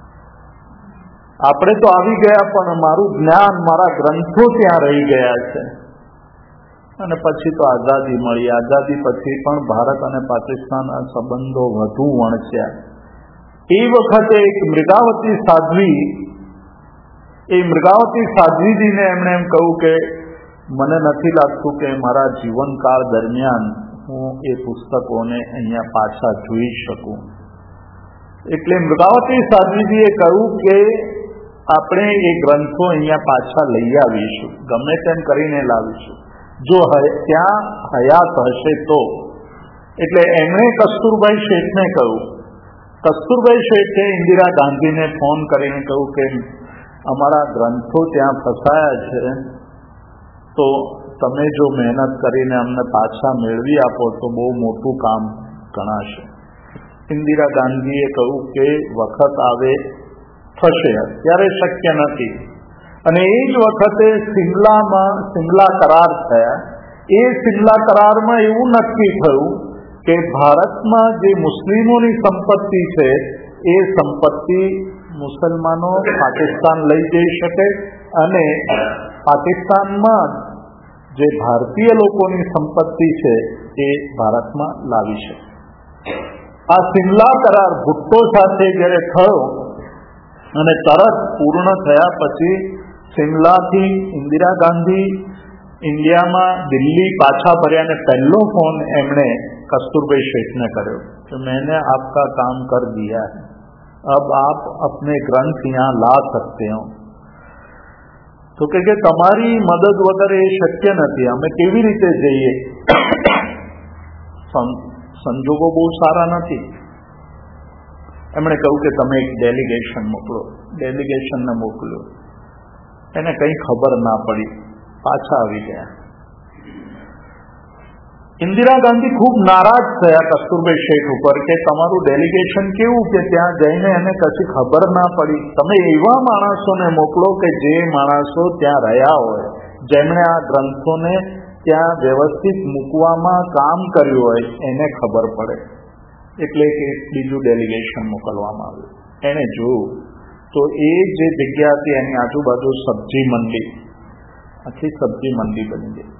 આપણે તો આવી ગયા પણ મારું જ્ઞાન, મારા ગ્રંથો ત્યાં રહી ગયા છે. અને પછી તો આઝાદી મળી. આઝાદી પછી પણ ભારત અને પાકિસ્તાનના સંબંધો વધુ વણસ્યા. એ વખતે એક મૃગાવતી સાધ્વી, એ મૃગાવતી સાધ્વીજીને એમણે એમ કહ્યું કે મને નથી લાગતું કે મારા જીવનકાળ દરમિયાન હું એ પુસ્તકોને અહીંયા પાછા જોઈ શકું. એટલે મૃગાવતી સાધ્વીજીએ કહ્યું કે આપણે એ ગ્રંથો અહીંયા પાછા લઈ આવીશું, ગમે તેમ કરીને લાવીશું, જો ત્યાં હયાત હશે તો. એટલે એમણે કસ્તુરભાઈ શેઠને કહ્યું. કસ્તુરભાઈ શેઠે ઇન્દિરા ગાંધીને ફોન કરીને કહ્યું કે અમારા ગ્રંથો ત્યાં ફસાયા છે, તો તમે જો મહેનત કરીને અમને પાછા મેળવી આપો તો બહુ મોટું કામ ગણાશે. ઇન્દિરા ગાંધીએ કહ્યું કે વખત આવે થશે, અત્યારે શક્ય નથી. અને એ જ વખતે સિમલામાં સિમલા કરાર થયા. એ સિમલા કરારમાં એવું નક્કી થયું કે ભારતમાં જે મુસ્લિમોની સંપત્તિ છે એ સંપત્તિ મુસલમાનો પાકિસ્તાન લઈ જઈ શકે અને પાકિસ્તાનમાં જે ભારતીય લોકોની સંપત્તિ છે એ ભારતમાં લાવી શકે. આ સિમલા કરાર ભુટ્ટો સાથે જ્યારે થયો અને તરત પૂર્ણ થયા પછી સિમલાથી ઇન્દિરા ગાંધી ઇન્ડિયામાં દિલ્હી પાછા ફર્યા અને પહેલો ફોન એમણે कस्तूरबाई शेठ ने કર્યો कि मैंने आपका काम कर दिया है, अब आप अपने ग्रंथ यहाँ ला सकते हो. તો કે કે તમારી મદદ વગર એ શક્ય નથી, અમે કેવી રીતે જઈએ, સંજોગો બહુ સારા નથી. એમણે કહ્યું કે તમે એક ડેલિગેશન મોકલો. ડેલિગેશનને મોકલ્યો, એને કંઈ ખબર ના પડી, પાછા આવી ગયા. ઇન્દિરા ગાંધી ખૂબ નારાજ થયા કસ્તુરબાઈ શેઠ ઉપર કે તમારું ડેલિગેશન કેવું કે ત્યાં જઈને એને કશી ખબર ના પડી. તમે એવા માણસોને મોકલો કે જે માણસો ત્યાં રહ્યા હોય, જેમણે આ ગ્રંથોને ત્યાં વ્યવસ્થિત મૂકવામાં કામ કર્યું હોય, એને ખબર પડે. એટલે કે બીજું ડેલિગેશન મોકલવામાં આવ્યું. એણે જોયું તો એ જે જગ્યા હતી એની આજુબાજુ સબ્જી મંડી, આખી સબ્જી મંડી બની ગઈ.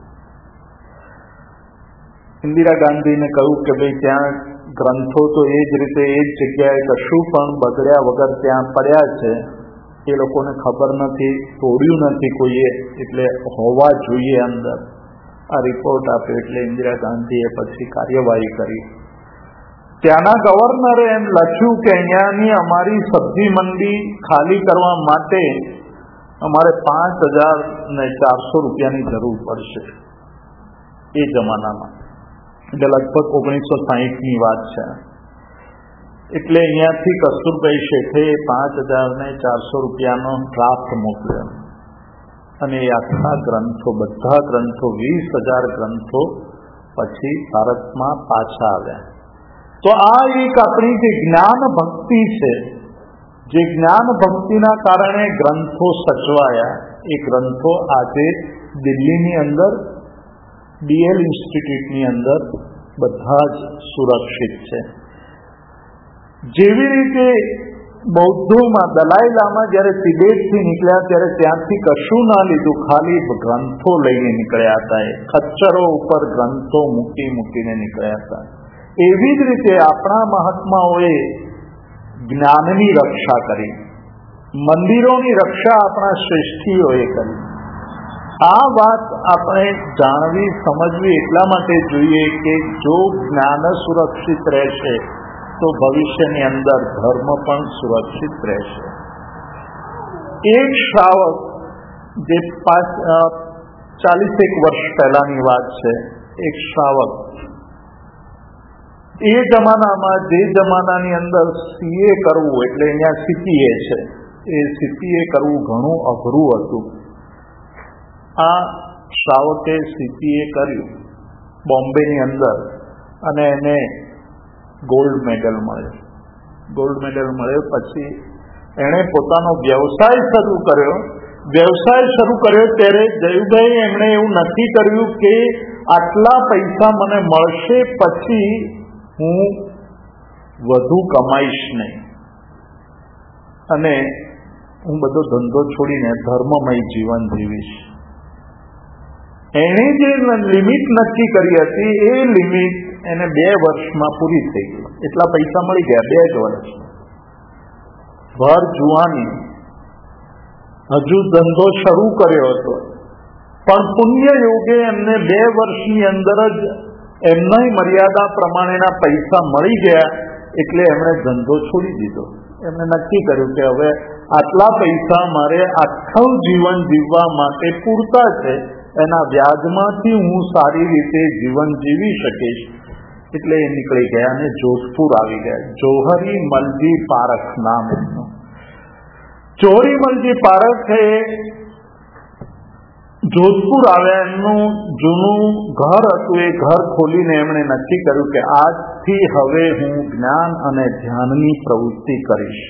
ઇન્દિરા ગાંધીને કહ્યું કે ભાઈ ત્યાં ગ્રંથો તો એ જ રીતે એ જ જગ્યાએ કશું પણ બગડ્યા વગર ત્યાં પડ્યા છે, એ લોકોને ખબર નથી, તોડ્યું નથી કોઈએ, એટલે હોવા જોઈએ અંદર. આ રિપોર્ટ આપ્યો એટલે ઇન્દિરા ગાંધીએ પછી કાર્યવાહી કરી. ત્યાંના ગવર્નરે એમ લખ્યું કે અહીંયાની અમારી સબ્જી મંડી ખાલી કરવા માટે અમારે પાંચ હજાર ને ચારસો રૂપિયાની જરૂર પડશે એ જમાનામાં. એટલે લગભગ ઓગણીસો સાહીઠની વાત છે. એટલે અહીંયાથી કસ્તુરબાઈ શેઠે પાંચ હજાર ને ચારસો રૂપિયાનો ડ્રાફ્ટ મોકલ્યો અને એ આખા ગ્રંથો, બધા ગ્રંથો, વીસ હજાર ગ્રંથો પછી ભારતમાં પાછા આવ્યા. તો આ એક આપણી જે જ્ઞાન ભક્તિ છે, જે જ્ઞાન ભક્તિના કારણે ગ્રંથો સચવાયા, એ ગ્રંથો આજે દિલ્હીની અંદર ડીએલ ઇન્સ્ટિટ્યૂટની અંદર બધા જ સુરક્ષિત છે. જેવી રીતે બૌદ્ધોમાં દલાઈ લામા જયારે તિબેટથી નીકળ્યા ત્યારે ત્યાંથી કશું ના લીધું, ખાલી ગ્રંથો લઈને નીકળ્યા હતા. એ ખચ્ચરો ઉપર ગ્રંથો મૂકી મૂકીને નીકળ્યા હતા. એવી જ રીતે આપણા મહાત્માઓએ જ્ઞાનની રક્ષા કરી, મંદિરોની રક્ષા આપણા શ્રેષ્ઠીઓએ કરી. આ વાત આપણે જાણવી સમજવી એટલા માટે જોઈએ કે જો જ્ઞાન સુરક્ષિત રહેશે તો ભવિષ્યની અંદર ધર્મ પણ સુરક્ષિત રહેશે. એક શ્રાવક, જે પાંચ ચાલીસેક વર્ષ પહેલાની વાત છે, એક શ્રાવક એ જમાનામાં, જે જમાનાની અંદર સીએ કરવું એટલે અહીંયા સીપીએ છે, એ સીપીએ કરવું ઘણું અઘરું હતું. આ શ્રાવકે સીપીએ કર્યું બોમ્બેની અંદર અને એને ગોલ્ડ મેડલ મળ્યો. ગોલ્ડ મેડલ મળ્યો પછી એણે પોતાનો વ્યવસાય શરૂ કર્યો. વ્યવસાય શરૂ કર્યો ત્યારે જયુભાઈ એમણે એવું નક્કી કર્યું કે આટલા પૈસા મને મળશે પછી હું વધુ કમાઈશ નહીં અને હું બધો ધંધો છોડીને ધર્મમય જીવન જીવીશ. એણે જે લિમિટ નક્કી કરી હતી એ લિમિટ એને બે વર્ષમાં પૂરી થઈ ગઈ. એટલા પૈસા મળી ગયા બે જ વર્ષ. ભર જુવાની હજુ ધંધો શરૂ કર્યો હતો, પણ પુણ્ય યોગે એમને બે વર્ષની અંદર જ એમના મર્યાદા પ્રમાણેના પૈસા મળી ગયા. એટલે એમણે ધંધો છોડી દીધો. એમણે નક્કી કર્યું કે હવે આટલા પૈસા મારે આખું જીવન જીવવા માટે પૂરતા છે, એના વ્યાજમાંથી હું સારી રીતે જીવન જીવી શકીશ. એટલે એ નીકળી ગયા અને જોધપુર આવી ગયા. જોહરી મલજી પારખ નામ એમનું. જોહરી મલજી પારખ એ જોધપુર આવ્યા. એમનું જૂનું ઘર હતું, એ ઘર ખોલીને એમણે નક્કી કર્યું કે આજથી હવે હું જ્ઞાન અને ધ્યાનની પ્રવૃત્તિ કરીશ.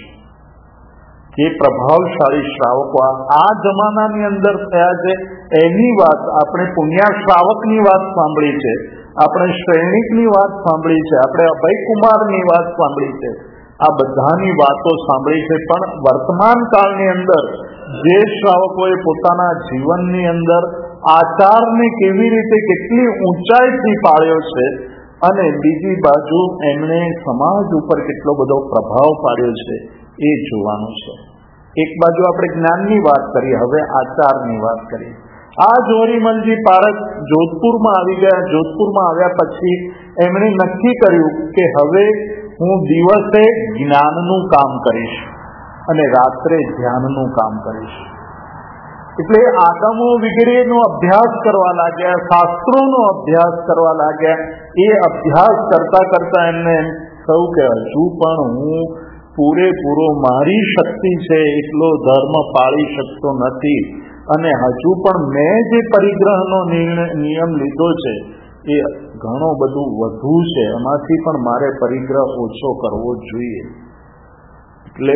જે પ્રભાવશાળી શ્રાવકો આ જમાનાની અંદર થયા છે એની વાત આપણે પુણ્યા શ્રાવકની વાત સાંભળી છે, આપણે શ્રેણિકની વાત સાંભળી છે, આપણે અભયકુમારની વાત સાંભળી છે, આ બધાની વાતો સાંભળી છે. પણ વર્તમાન કાળની અંદર જે શ્રાવકોએ પોતાના જીવનની અંદર આચારને કેવી રીતે કેટલી ઊંચાઈથી પાળ્યો છે અને બીજી બાજુ એમણે સમાજ ઉપર કેટલો બધો પ્રભાવ પાડ્યો છે એ જોવાનું છે. એક બાજુ આપણે જ્ઞાનની વાત કરી, હવે આચારની વાત કરી. આ જોહરીમલજી પારખ જોધપુરમાં આવી ગયા. જોધપુરમાં આવ્યા પછી એમણે નક્કી કર્યું કે હવે હું દિવસે જ્ઞાનનું કામ કરીશ અને રાત્રે ધ્યાનનું કામ કરીશ. એટલે આગમો વગેરેનો અભ્યાસ કરવા લાગ્યા, શાસ્ત્રોનો અભ્યાસ કરવા લાગ્યા. એ અભ્યાસ કરતા કરતા એમને એમ કહ્યું કે હજુ પણ હું પૂરેપૂરો મારી શક્તિ છે એટલો ધર્મ પાળી શકતો નથી અને હજુ પણ મેં જે પરિગ્રહનો નિર્ણય નિયમ લીધો છે એ ઘણો બધું વધુ છે, એમાંથી પણ મારે પરિગ્રહ ઓછો કરવો જોઈએ. એટલે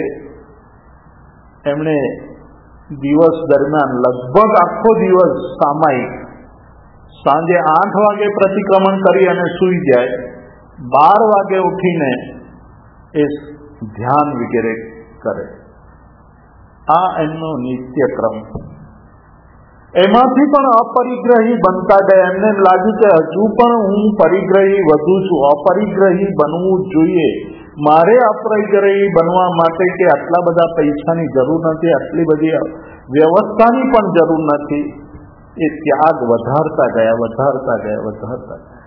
એમણે દિવસ દરમિયાન લગભગ આખો દિવસ સામાયિક, સાંજે આઠ વાગે પ્રતિક્રમણ કરી અને સૂઈ જાય, બાર વાગે ઉઠીને એ ધ્યાન વગેરે કરે. આ એમનો નિત્યક્રમ. એમાંથી પણ અપરિગ્રહી બનતા ગયા. એમને એમ લાગ્યું કે હજુ પણ હું પરિગ્રહી વધુ છું, અપરિગ્રહી બનવું જોઈએ. મારે અપરિગ્રહી બનવા માટે કે આટલા બધા પૈસાની જરૂર નથી, આટલી બધી વ્યવસ્થાની પણ જરૂર નથી. એ ત્યાગ વધારતા ગયા વધારતા ગયા વધારતા ગયા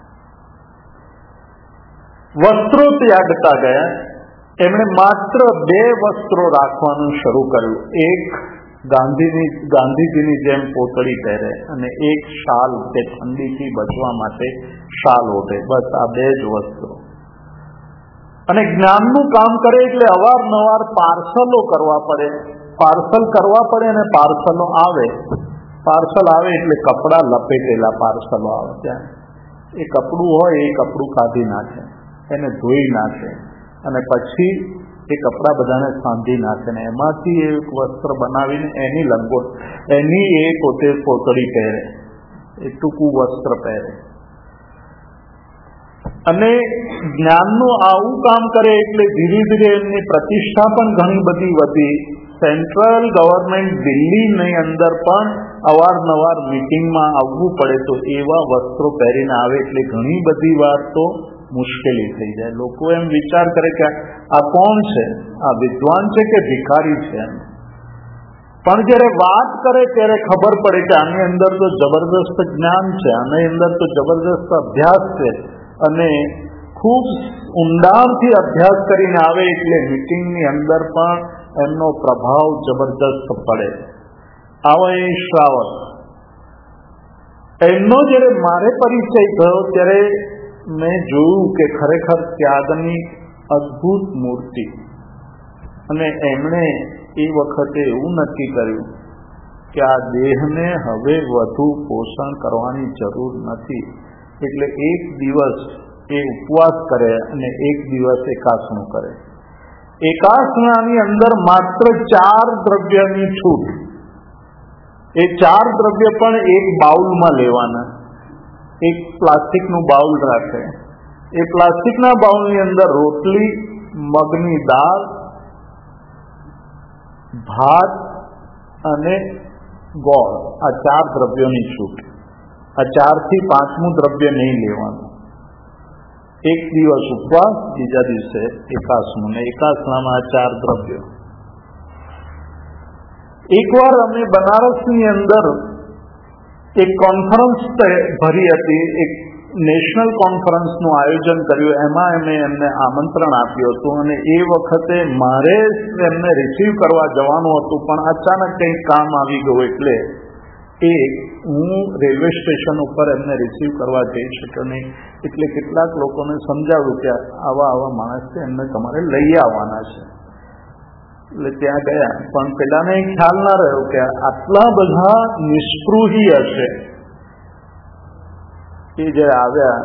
વસ્ત્રો ત્યાગતા ગયા. એમણે માત્ર બે વસ્ત્રો રાખવાનું શરૂ કર્યું. એક ગાંધીની ગાંધીજીની જેમ પોતળી પહેરે અને એક શાલ, કે ઠંડીથી બચવા માટે શાલ ઓઢે. બસ આ બે જ વસ્ત્રો. અને જ્ઞાનનું કામ કરે એટલે અવારનવાર પાર્સલો કરવા પડે, પાર્સલ કરવા પડે અને પાર્સલો આવે. પાર્સલ આવે એટલે કપડાં લપેટેલા પાર્સલો આવે. ત્યાં એ કપડું હોય એ કપડું કાઢી નાખે, એને ધોઈ નાખે અને પછી એ કપડાં બધાને સાંધી નાખે ને એમાંથી એક વસ્ત્ર બનાવીને એની લંગોટ, એની એ પોતે પોતળી પહેરે, એ ટૂંકું વસ્ત્ર પહેરે. અને જ્ઞાનનું આવું કામ કરે એટલે ધીરે ધીરે એમની પ્રતિષ્ઠા પણ ઘણી બધી વધી. સેન્ટ્રલ ગવર્મેન્ટ દિલ્હીની અંદર પણ અવારનવાર મિટિંગમાં આવવું પડે તો એવા વસ્ત્રો પહેરીને આવે એટલે ઘણી બધી વાર તો મુશ્કેલી થઈ જાય. લોકો એમ વિચાર કરે કે આ કોણ છે, આ વિદ્વાન છે કે ભિખારી છે. પણ જયારે વાત કરે ત્યારે ખબર પડે કે આની અંદર તો જબરદસ્ત જ્ઞાન છે, આની અંદર તો જબરદસ્ત અભ્યાસ છે અને ખૂબ ઊંડાણથી અભ્યાસ કરીને આવે એટલે મિટિંગની અંદર પણ એમનો પ્રભાવ જબરદસ્ત પડે. આવો એ શ્રાવક, એમનો જયારે મારે પરિચય થયો ત્યારે મેં જોયું કે ખરેખર ત્યાગની અદ્ભુત મૂર્તિ. અને એમણે એ વખતે એવું નક્કી કર્યું કે આ દેહને હવે વધુ પોષણ કરવાની જરૂર નથી, એટલે એક દિવસ એ ઉપવાસ કરે અને એક દિવસ એકાસણું કરે. એકાસણાની અંદર માત્ર ચાર દ્રવ્યની છૂટ. એ ચાર દ્રવ્ય પણ એક બાઉલમાં લેવાના. એક પ્લાસ્ટિકનું બાઉલ રાખે. એ પ્લાસ્ટિકના બાઉલની અંદર રોટલી, મગની દાળ, ભાત અને ગોળ, આ ચાર દ્રવ્યોની છૂટ. આ ચારથી પાંચમું દ્રવ્ય નહીં લેવાનું. એક દિવસ ઉપવાસ, બીજા દિવસે એકાસણું, ને એકાસણામાં આ ચાર દ્રવ્યો. એકવાર અમે બનારસની અંદર એક કોન્ફરન્સ ભરી હતી, એક નેશનલ કોન્ફરન્સનું આયોજન કર્યું. એમાં અમે એમને આમંત્રણ આપ્યું હતું અને એ વખતે મારે એમને રિસીવ કરવા જવાનું હતું, પણ અચાનક કંઈક કામ આવી ગયું એટલે એ હું રેલવે સ્ટેશન ઉપર એમને રિસીવ કરવા જઈ શક્યો નહીં. એટલે કેટલાક લોકોને સમજાવ્યું કે આવા આવા માણસ છે, એમને તમારે લઈ આવવાના છે. એટલે ત્યાં ગયા, પણ પેલાને ખ્યાલ ના રહ્યો કે આટલા બધા નિષ્પૃહી હશે. એ જે આવ્યા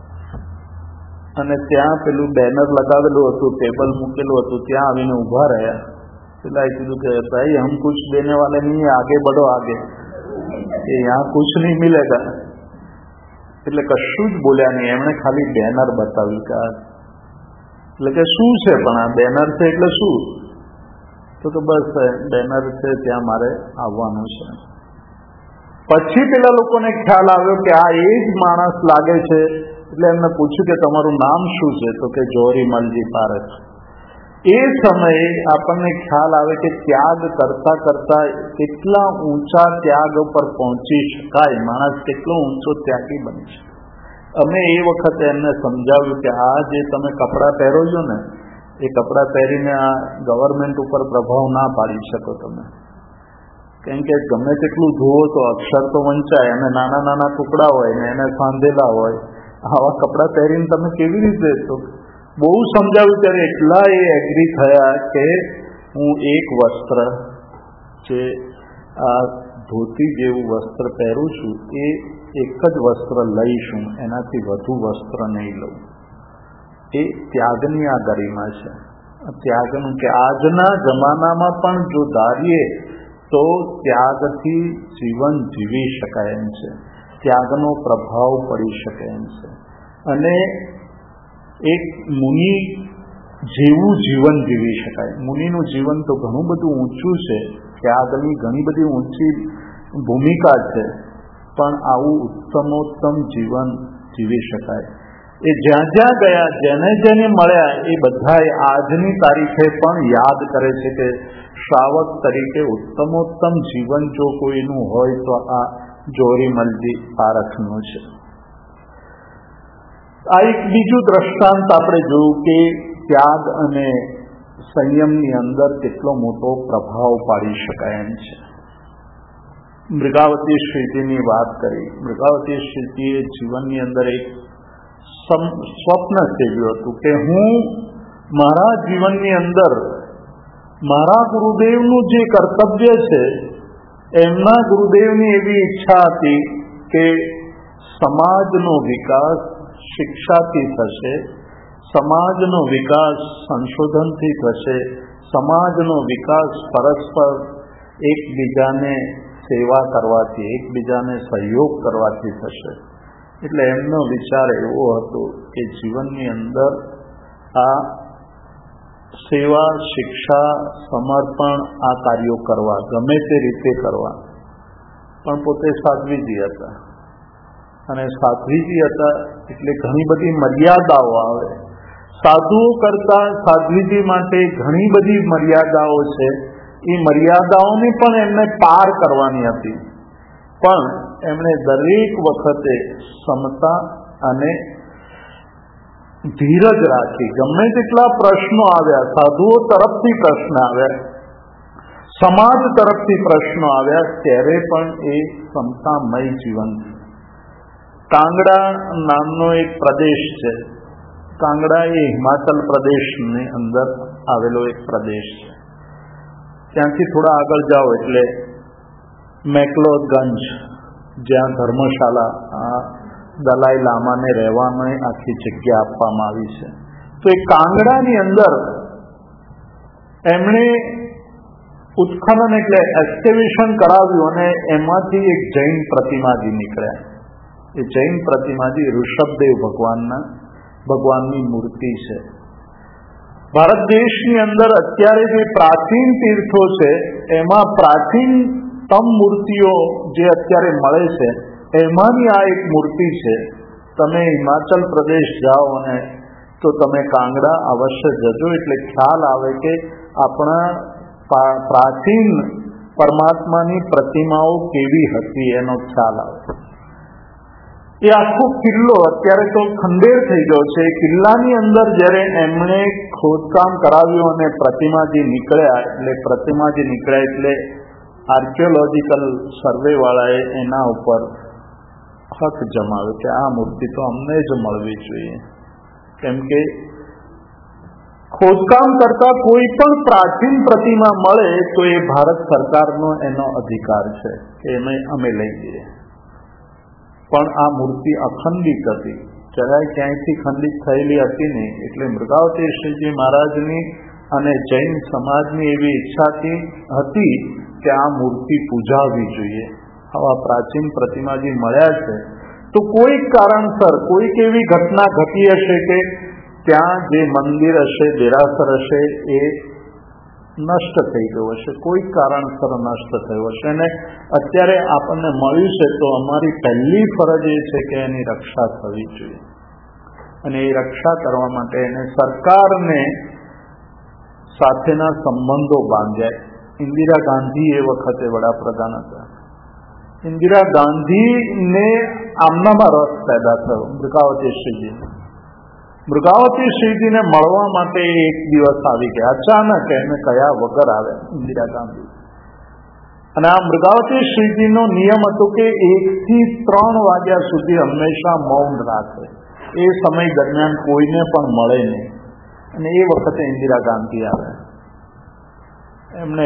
અને ત્યાં પેલું બેનર લગાવેલું હતું, ટેબલ મૂકેલું હતું, ત્યાં આવીને ઉભા રહ્યા. પેલા એ કીધું કે ભાઈ હમ કુછ દેને વાલે નહીં, આગે બઢો આગે, કે યહાં કુછ નહીં મિલેગા. એટલે કશું જ બોલ્યા નહીં, એમણે ખાલી બેનર બતાવ્યું કે એટલે કે શું છે, પણ આ બેનર છે એટલે શું? તો કે બસ બેનર છે, ત્યાં મારે આવવાનું છે. પછી પેલા લોકોને ખ્યાલ આવ્યો કે આ એ જ માણસ લાગે છે. એટલે એમને પૂછ્યું કે તમારું નામ શું છે? તો કે જોરીમલજી પારખ. એ સમયે આપણને ખ્યાલ આવે કે ત્યાગ કરતા કરતા કેટલા ઊંચા ત્યાગ પર પહોંચી શકાય, માણસ કેટલો ઊંચો ત્યાગી બની છે. અમે એ વખતે એમને સમજાવ્યું કે આ જે તમે કપડાં પહેરો છો ને, એ કપડાં પહેરીને આ ગવર્મેન્ટ ઉપર પ્રભાવ ના પાડી શકો તમે. કેમ કે ગમે તેટલું ધોવો તો અક્ષર તો વંચાય, અને નાના નાના ટુકડા હોય ને એને સાંધેલા હોય. આવા કપડાં પહેરીને તમે કેવી રીતે? તો બહુ સમજાવ્યું ત્યારે એટલા એ એગ્રી થયા કે હું એક વસ્ત્ર, જે આ ધોતી જેવું વસ્ત્ર પહેરું છું, એ એક જ વસ્ત્ર લઈશું, એનાથી વધુ વસ્ત્ર નહીં લઉં. એ ત્યાગની આ ગરિમા છે. ત્યાગનું કે આજના જમાનામાં પણ જો ધારીએ તો ત્યાગથી જીવન જીવી શકાય એમ છે, ત્યાગનો પ્રભાવ પડી શકે એમ છે. અને એક મુનિ જેવું જીવન જીવી શકાય. મુનિનું જીવન તો ઘણું બધું ઊંચું છે, ત્યાગની ઘણી બધી ઊંચી ભૂમિકા છે, પણ આવું ઉત્તમોત્તમ જીવન જીવી શકાય. એ જ્યાં જ્યાં ગયા, જેને જેને મળ્યા, એ બધાએ આજની તારીખે પણ યાદ કરે છે કે શ્રાવક તરીકે ઉત્તમોત્તમ જીવન જો કોઈનું હોય તો આ જોરીમલજી પારખનું છે. આ એક બીજું દ્રષ્ટાંત આપણે જોયું કે ત્યાગ અને સંયમની અંદર કેટલો મોટો પ્રભાવ પાડી શકાય એમ છે. મૃગાવતી શ્રીજીની વાત કરી. મૃગાવતી શ્રીજીએ જીવનની અંદર એક સ્વપ્ન સેવ્યું હતું કે હું મારા જીવનની અંદર મારા ગુરુદેવનું જે કર્તવ્ય છે, એમના ગુરુદેવની એવી ઈચ્છા હતી કે સમાજનો વિકાસ શિક્ષાથી થશે, સમાજનો વિકાસ સંશોધનથી થશે, સમાજનો વિકાસ પરસ્પર એકબીજાને સેવા કરવાથી, એકબીજાને સહયોગ કરવાથી થશે. એટલે એમનો વિચાર એવો હતો કે જીવનની અંદર આ સેવા, શિક્ષા, સમર્પણ આ કાર્યો કરવા, ગમે તે રીતે કરવા. પણ પોતે સાધ્વીજી હતા, અને સાધ્વીજી હતા એટલે ઘણી બધી મર્યાદાઓ આવે. સાધુઓ કરતા સાધ્વીજી માટે ઘણી બધી મર્યાદાઓ છે. એ મર્યાદાઓને પણ એમને પાર કરવાની હતી, પણ એમણે દરેક વખતે ક્ષમતા અને ધીરજ રાખી. ગમે તેટલા પ્રશ્નો આવ્યા, સાધુઓ તરફથી પ્રશ્ન આવ્યા, સમાજ તરફથી પ્રશ્નો આવ્યા, ત્યારે પણ એ ક્ષમતામય જીવન. કાંગડા નામનો એક પ્રદેશ છે. કાંગડા એ હિમાચલ પ્રદેશની અંદર આવેલો એક પ્રદેશ છે. ત્યાંથી થોડા આગળ જાઓ એટલે મેકલોડગંજ, જ્યાં ધર્મશાળા આ દલાઈ લામાને રહેવાની આખી જગ્યા આપવામાં આવી છે. તો એ કાંગડાની અંદર એમણે ઉત્ખનન એટલે એક્સકેવેશન કરાવ્યું, અને એમાંથી એક જૈન પ્રતિમાજી નીકળ્યા. એ જૈન પ્રતિમાજી ઋષભદેવ ભગવાનના ભગવાનની મૂર્તિ છે. ભારત દેશની અંદર અત્યારે જે પ્રાચીન તીર્થો છે એમાં પ્રાચીનતમ મૂર્તિઓ જે અત્યારે મળે છે એમાંની આ એક મૂર્તિ છે. તમે હિમાચલ પ્રદેશ જાઓ અને તો તમે કાંગડા અવશ્ય જજો, એટલે ખ્યાલ આવે કે આપણા પ્રાચીન પરમાત્માની પ્રતિમાઓ કેવી હતી એનો ખ્યાલ આવે. એ આખો કિલ્લો અત્યારે તો ખંડેર થઈ ગયો છે. કિલ્લાની અંદર જ્યારે એમણે ખોદકામ કરાવ્યું અને પ્રતિમાજી નીકળ્યા, એટલે પ્રતિમાજી નીકળ્યા એટલે આર્કિયોલોજીકલ સર્વે વાળાએ એના ઉપર હક જમાવ્યો કે આ મૂર્તિ તો અમને જ મળવી જોઈએ, કેમ કે ખોદકામ કરતા કોઈ પણ પ્રાચીન પ્રતિમા મળે તો એ ભારત સરકારનો એનો અધિકાર છે કે એને અમે લઈ લઈએ. પણ આ મૂર્તિ અખંડિત હતી, જરાય ક્યાંયથી ખંડિત થયેલી હતી નહીં. એટલે મૃગાવતી શ્રીજી મહારાજની અને જૈન સમાજની એવી ઈચ્છાથી હતી કે આ મૂર્તિ પૂજાવી જોઈએ. આવા પ્રાચીન પ્રતિમાજી મળ્યા છે તો કોઈક કારણસર કોઈક એવી ઘટના ઘટી હશે કે ત્યાં જે મંદિર હશે, દેરાસર હશે, એ નષ્ટ થઈ ગયું હશે, કોઈ કારણસર નષ્ટ થયું હશે, અને અત્યારે આપણને મળ્યું છે તો અમારી પહેલી ફરજ એ છે કે એની રક્ષા થવી જોઈએ. અને એ રક્ષા કરવા માટે એને સરકારને સાથેના સંબંધો બાંધ્યા. ઇન્દિરા ગાંધી એ વખતે વડાપ્રધાન હતા. ઇન્દિરા ગાંધીને આમનામાં રસ પેદા થયો મૃગાવતી શ્રીજી. મૃગાવતી શ્રીજીને મળવા માટે એક દિવસ આવી ગયા, અચાનક એને કયા વગર આવે ઇન્દિરા ગાંધી. અને આ મૃગાવતી શ્રીજીનો નિયમ હતો કે એક થી ત્રણ વાગ્યા સુધી હંમેશા મૌન રાખે. એ સમય દરમિયાન કોઈને પણ મળે નહીં. અને એ વખતે ઇન્દિરા ગાંધી આવે. એમણે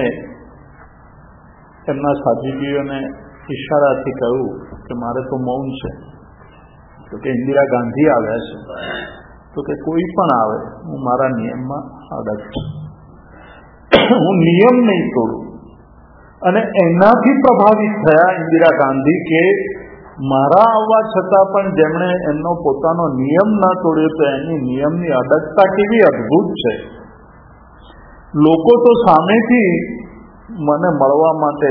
એમના સાધ્વીજીઓને ઈશારાથી કહ્યું કે મારે તો મૌન છે. તો કે ઇન્દિરા ગાંધી આવ્યા છે, તો કે કોઈ પણ આવે, હું મારા નિયમમાં અડગ છું, હું નિયમ નહીં તોડું. અને એનાથી પ્રભાવિત થયા ઇન્દિરા ગાંધી કે મારા આવવા છતાં પણ જેમણે એમનો પોતાનો નિયમ ના તોડ્યો તો એની નિયમની અડગતા કેવી અદ્ભુત છે. લોકો તો સામેથી મને મળવા માટે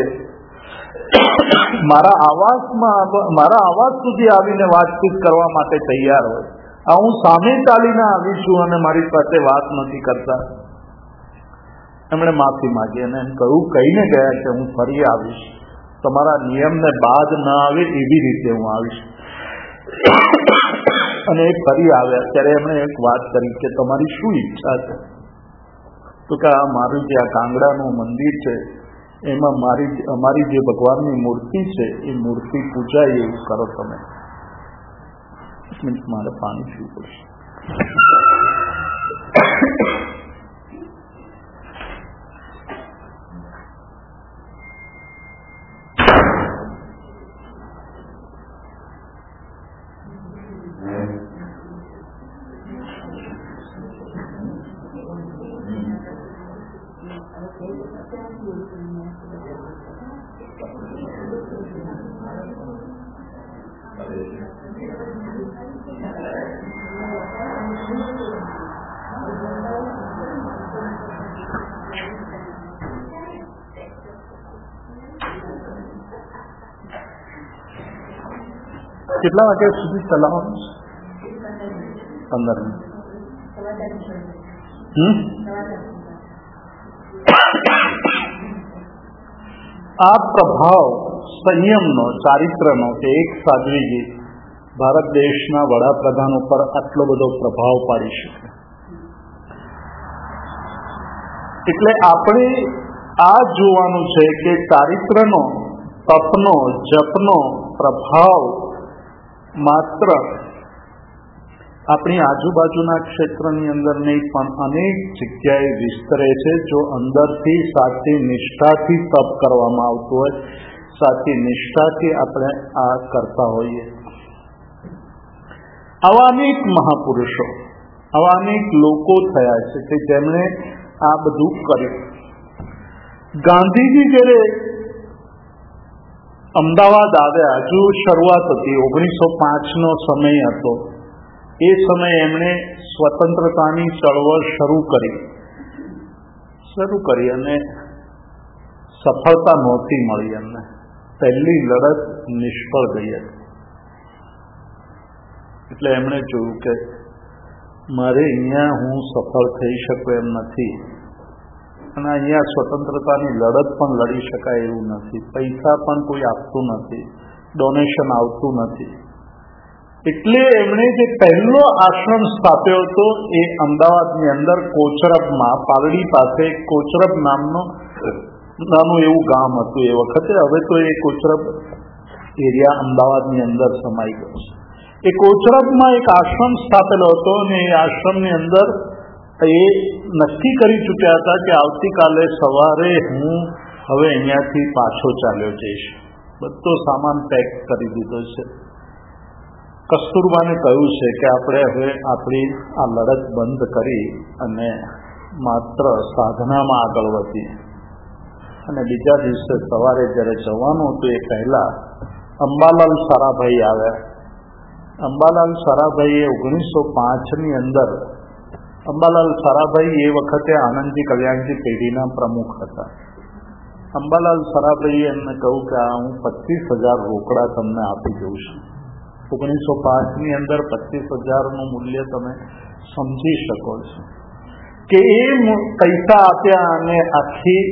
મારા આવાસમાં મારા આવાસ સુધી આવીને વાતચીત કરવા માટે તૈયાર હોય. આ હું સામે ચાલીને આવી છું અને મારી સાથે વાત નથી કરતા. એમણે માફી માંગી અને એમ કહ્યું, કહીને ગયા કે હું ફરી આવીશ, તમારા નિયમને બાદ ના આવે એવી રીતે હું આવીશ. અને એ ફરી આવ્યા ત્યારે એમણે એક વાત કરી કે તમારી શું ઈચ્છા છે? તો કે આ મારું જે આ કાંગડાનું મંદિર છે એમાં મારી અમારી જે ભગવાનની મૂર્તિ છે એ મૂર્તિ પૂજાય એવું કરો તમે. એક મિનિટ મારે પાણી પીવું પડશે. કેટલા વાગ્યા સુધી ચલાવવાનું છે? પંદર મિનિટ. આ પ્રભાવ સંયમનો, ચારિત્રનો કે એક સાધ્વીજી ભારત દેશના વડાપ્રધાન ઉપર આટલો બધો પ્રભાવ પાડી શકે. એટલે આપણે આ જોવાનું છે કે ચારિત્રનો, તપનો, જપનો પ્રભાવ માત્ર આપણી આજુબાજુના ક્ષેત્રની અંદર નહીં પણ અનેક જગ્યાએ વિસ્તરે છે. જો અંદરથી સાચી નિષ્ઠાથી તપ કરવામાં આવતું હોય, સાચી નિષ્ઠાથી આપણે આ કરતા હોઈએ. આવા અનેક મહાપુરુષો, આવા અનેક લોકો થયા છે કે જેમણે આ બધું કર્યું. ગાંધીજી જ્યારે અમદાવાદ આવ્યા, હજુ શરૂઆત હતી, ઓગણીસો પાંચનો સમય હતો. એ સમયે એમણે સ્વતંત્રતાની ચળવળ શરૂ કરી શરૂ કરી અને સફળતા નહોતી મળી. એમને પહેલી લડત નિષ્ફળ ગઈ હતી. એટલે એમણે જોયું કે મારે અહીંયા હું સફળ થઈ શકું એમ નથી, અને અહીંયા સ્વતંત્રતાની લડત પણ લડી શકાય એવું નથી. પૈસા પણ કોઈ આપતું નથી, ડોનેશન આવતું નથી. એટલે એમણે જે પહેલો આશ્રમ સ્થાપ્યો હતો એ અમદાવાદની અંદર કોચરબમાં, પાલડી પાસે કોચરબ નામનો નાનું એવું ગામ હતું એ વખતે. હવે તો એ કોચરબ એરિયા અમદાવાદની અંદર સમાઈ ગયો છે. એ કોચરબમાં એક આશ્રમ સ્થાપેલો હતો અને એ આશ્રમની અંદર એ નક્કી કરી ચૂક્યા હતા કે આવતીકાલે સવારે હું હવે અહીંયાથી પાછો ચાલ્યો જઈશ. બધો સામાન પેક કરી દીધો છે. કસ્તુરબાને કહ્યું છે કે આપણે હવે આપણી આ લડત બંધ કરી અને માત્ર સાધનામાં આગળ વધીએ. અને બીજા દિવસે સવારે જ્યારે જવાનું હતું એ પહેલા અંબાલાલ સારાભાઈ આવ્યા. અંબાલાલ સારાભાઈએ ઓગણીસો પાંચની અંદર, અંબાલાલ સારાભાઈ એ વખતે આનંદજી કલ્યાણજી પેઢીના પ્રમુખ હતા. અંબાલાલ સારાભાઈએ એમને કહ્યું કે આ હું પચીસ હજાર રોકડા તમને આપી દઉં છું. ઓગણીસો પાંચની અંદર પચીસ હજારનું મૂલ્ય તમે સમજી શકો છો કે એ પૈસા આપ્યા અને આખી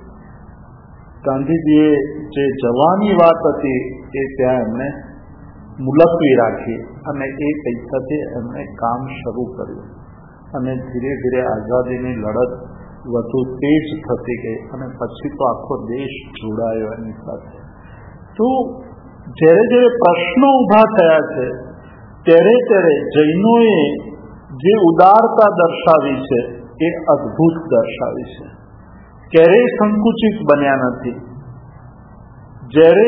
ગાંધીજીએ જે જવાની વાત હતી એ ત્યાં એમણે મુલતવી રાખી અને એ પૈસાથી એમણે કામ શરૂ કર્યું. અને ધીરે ધીરે આઝાદીની લડત વધુ તેજ થતી ગઈ અને પછી તો આખો દેશ જોડાયો એની સાથે. તો જ્યારે જ્યારે પ્રશ્નો ઊભા થયા છે ત્યારે ત્યારે જૈનોએ જે ઉદારતા દર્શાવી છે એ અદ્ભુત દર્શાવી છે. ક્યારેય સંકુચિત બન્યા નથી. જ્યારે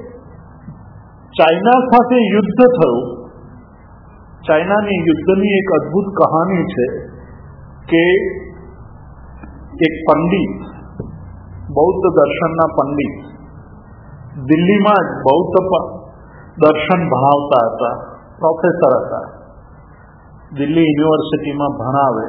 ચાઇના સાથે યુદ્ધ થયું, ચાઇનાની યુદ્ધની એક અદ્ભુત કહાની છે કે એક પંડિત, બૌદ્ધ દર્શનના પંડિત, દિલ્હીમાં જ બૌદ્ધ દર્શન ભણાવતા હતા, પ્રોફેસર હતા, દિલ્હી યુનિવર્સિટીમાં ભણાવે.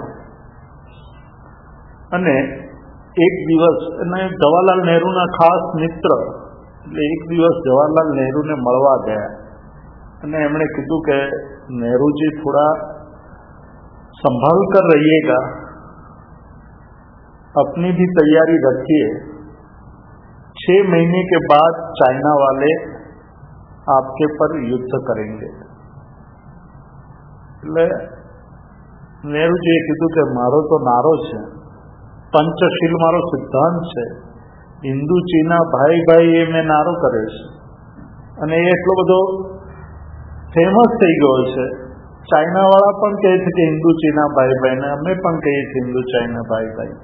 અને એક દિવસ અને જવાહરલાલ નહેરુના ખાસ મિત્ર, એટલે એક દિવસ જવાહરલાલ નહેરુને મળવા ગયા અને એમણે કીધું કે નહેરુજી થોડા संभाल कर रहिएगा, अपनी भी तैयारी रखिए, छह महीने के बाद चाइना वाले आपके पर युद्ध करेंगे. એટલે નહેરુજીએ કીધું કે મારો તો નારો છે, પંચશીલ મારો સિદ્ધાંત છે, હિન્દુ ચીના ભાઈ ભાઈ એ મેં નારો કર્યો છે અને એ એટલો બધો ફેમસ થઈ ગયો છે. ચાઇના વાળા પણ કહે છે કે હિન્દુ ચીના ભાઈ ભાઈ ને અમે પણ કહીએ છીએ હિન્દુ ચાઇના ભાઈ ભાઈ.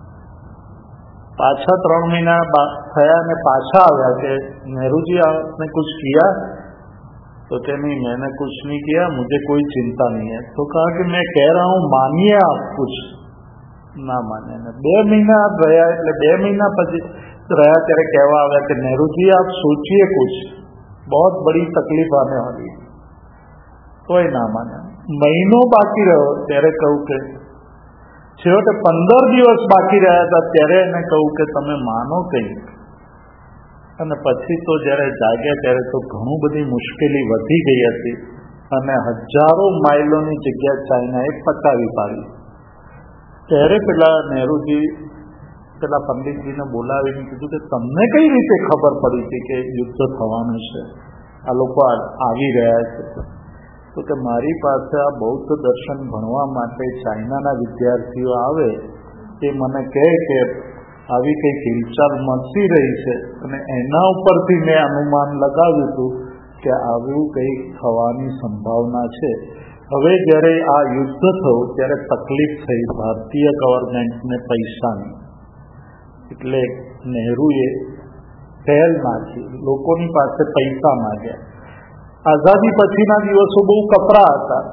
પાછા ત્રણ મહિના થયા અને પાછા આવ્યા કે नेहरू जी आपने कुछ किया? तो क्या नहीं, मैंने कुछ नहीं किया, मुझे कोई चिंता नहीं है. तो कहा कि मैं कह रहा हूँ मानिए आप कुछ. ના માને ને બે મહિના રહ્યા એટલે બે મહિના પછી રહ્યા ત્યારે કહેવા આવ્યા કે नेहरू जी आप सोचिए कुछ. बहुत बड़ी तकलीफ आने वाली, तोय ना मान्या। મહિનો બાકી રહ્યો ત્યારે કહું કે છેવટે પંદર દિવસ બાકી રહ્યા હતા ત્યારે એને કહું કે તમે માનો કંઈક, અને પછી તો જ્યારે જાગ્યા ત્યારે તો ઘણું બધી મુશ્કેલી વધી ગઈ હતી અને હજારો માઇલોની જગ્યા ચાઇનાએ પચાવી પાડી। ત્યારે પેલા નહેરુજી પેલા પંડિતજીને બોલાવીને કીધું કે તમને કઈ રીતે ખબર પડી હતી કે યુદ્ધ થવાનું છે, આ લોકો આવી રહ્યા છે? તો કે મારી પાસે આ બૌદ્ધ દર્શન ભણવા માટે ચાઇનાના વિદ્યાર્થીઓ આવે, એ મને કહે કે આવી કંઈક હિલચાલ મચી રહી છે, અને એના ઉપરથી મેં અનુમાન લગાવ્યું હતું કે આવું કંઈક થવાની સંભાવના છે। હવે જ્યારે આ યુદ્ધ થયું ત્યારે તકલીફ થઈ ભારતીય ગવર્મેન્ટને પૈસાની, એટલે નહેરુએ પહેલ નાખી, લોકોની પાસે પૈસા માંગ્યા। આઝાદી પછીના દિવસો બહુ કપરા હતા,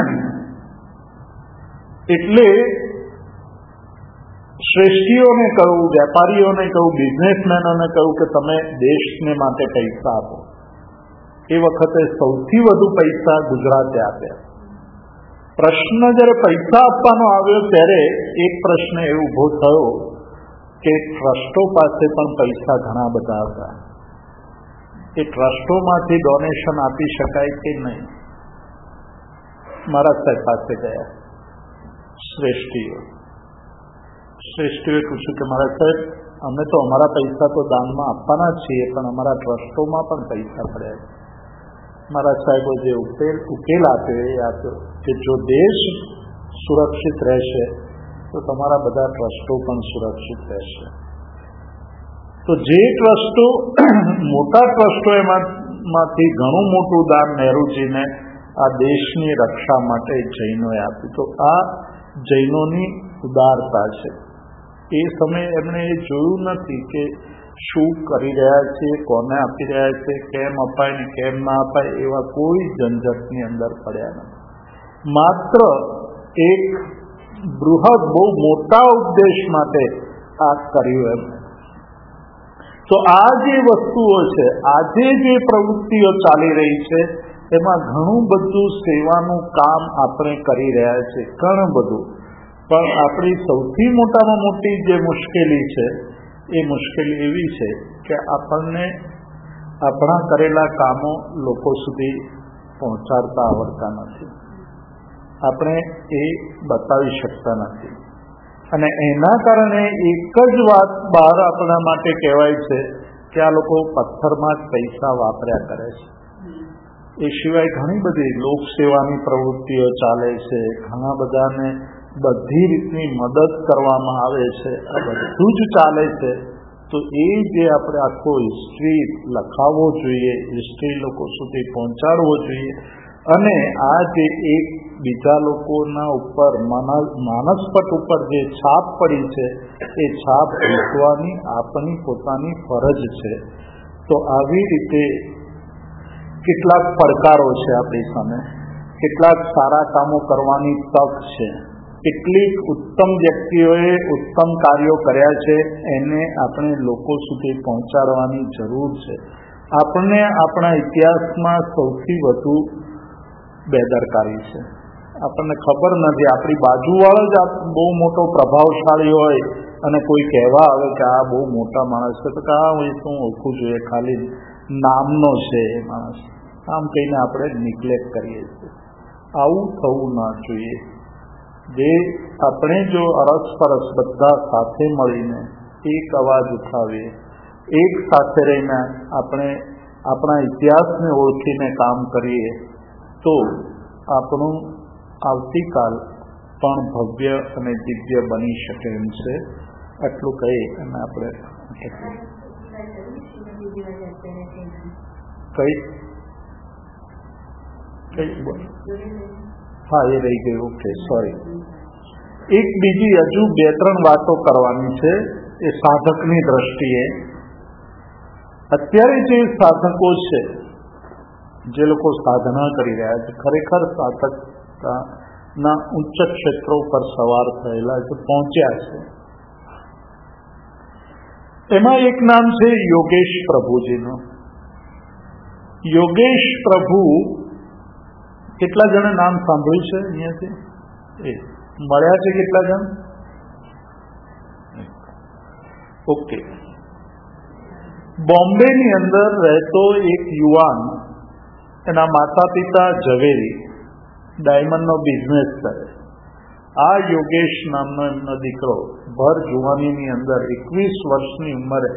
એટલે શ્રેષ્ઠીઓને કહું, વેપારીઓને કહું, બિઝનેસમેનોને કહું કે તમે દેશને માટે પૈસા આપો। એ વખતે સૌથી વધુ પૈસા ગુજરાતે આપ્યા। પ્રશ્ન જ્યારે પૈસા આપવાનો આવ્યો ત્યારે એક પ્રશ્ન એ ઊભો થયો કે ટ્રસ્ટો પાસે પણ પૈસા ઘણા બધા હતા, એ ટ્રસ્ટોમાંથી ડોનેશન આપી શકાય કે નહીં? મારા સાહેબ પાસે ગયા શ્રેષ્ઠીઓ શ્રેષ્ઠીઓએ પૂછ્યું કે મારા સાહેબ, અમે તો અમારા પૈસા તો દાનમાં આપવાના છીએ, પણ અમારા ટ્રસ્ટોમાં પણ પૈસા પડ્યા છે। મારા સાહેબો જે ઉકેલ ઉકેલ આપ્યો એ આપ્યો કે જો દેશ સુરક્ષિત રહેશે તો તમારા બધા ટ્રસ્ટો પણ સુરક્ષિત રહેશે। તો જે ટ્રસ્ટો, મોટા ટ્રસ્ટો, એમાંથી ઘણું મોટું દાન નહેરુજીને આ દેશની રક્ષા માટે જૈનોએ આપ્યું। તો આ જૈનોની ઉદારતા છે। એ સમયે એમણે એ જોયું નથી કે શું કરી રહ્યા છે, કોને આપી રહ્યા છે, કેમ અપાય ને કેમ ના અપાય, એવા કોઈ ઝંઝટની અંદર પડ્યા નથી। માત્ર એક બૃહદ, બહુ મોટા ઉદ્દેશ માટે આ કર્યું એમ। તો આ જે વસ્તુઓ છે, આજે જે પ્રવૃત્તિઓ ચાલી રહી છે, એમાં ઘણું બધું સેવાનું કામ આપણે કરી રહ્યા છીએ, ઘણું બધું। પણ આપણી સૌથી મોટામાં મોટી જે મુશ્કેલી છે, એ મુશ્કેલી એવી છે કે આપણને આપણા કરેલા કામો લોકો સુધી પહોંચાડતા આવડતા નથી, આપણે એ બતાવી શકતા નથી। અને એના કારણે એક જ વાત બહાર આપણા માટે કહેવાય છે કે આ લોકો પથ્થરમાં જ પૈસા વાપર્યા કરે છે। એ સિવાય ઘણી બધી લોકસેવાની પ્રવૃત્તિઓ ચાલે છે, ઘણા બધાને બધી રીતની મદદ કરવામાં આવે છે, આ બધું જ ચાલે છે। તો એ જે આપણે આખો હિસ્ટ્રી લખાવવો જોઈએ, હિસ્ટ્રી લોકો સુધી પહોંચાડવો જોઈએ, અને આ જે એક બીજા લોકોના ઉપર માનસપટ ઉપર જે છાપ પડી છે, એ છાપ ભૂસવાની આપણી પોતાની ફરજ છે। તો આવી રીતે કેટલાક પડકારો છે આપણી સામે, કેટલાક સારા કામો કરવાની તક છે, કેટલીક ઉત્તમ વ્યક્તિઓએ ઉત્તમ કાર્યો કર્યા છે, એને આપણે લોકો સુધી પહોંચાડવાની જરૂર છે। આપણને આપણા ઇતિહાસમાં સૌથી વધુ બેદરકારી છે, આપણને ખબર નથી, આપણી બાજુવાળો જ બહુ મોટો પ્રભાવશાળી હોય અને કોઈ કહેવા આવે કે આ બહુ મોટા માણસ છે, તો કે હા હું શું ઓળખું જોઈએ, ખાલી નામનો છે એ માણસ, આમ કહીને આપણે નિગ્લેક્ટ કરીએ છીએ। આવું થવું ના જોઈએ। જે આપણે જો અરસપરસ બધા સાથે મળીને એક અવાજ ઉઠાવીએ, એક સાથે રહીને આપણે આપણા ઇતિહાસને ઓળખીને કામ કરીએ, તો આપણું આવતીકાલ પણ ભવ્ય અને દિવ્ય બની શકે એમ છે। આટલું કહી અને આપણે કઈ કઈ હા એ રહી ગયું, ઓકે સોરી। એક બીજી હજુ બે ત્રણ વાતો કરવાની છે એ સાધકની દ્રષ્ટિએ। અત્યારે જે સાધકો છે, જે લોકો સાધના કરી રહ્યા છે, ખરેખર સાધકના ઉચ્ચ ક્ષેત્રો પર સવાર થયેલા છે, પહોંચ્યા છે, એમાં એક નામ છે યોગેશ પ્રભુજીનું। યોગેશ પ્રભુ, કેટલા જણે નામ સાંભળ્યું છે અહીંયાથી? એ મળ્યા છે કેટલા જણ? ઓકે. બોમ્બેની અંદર રહેતો એક યુવાન, એના માતા પિતા ઝવેરી, ડાયમંડનો બિઝનેસ કરે. આ યોગેશ નામનો એમનો દીકરો ભર જુવાનીની અંદર એકવીસ વર્ષની ઉંમરે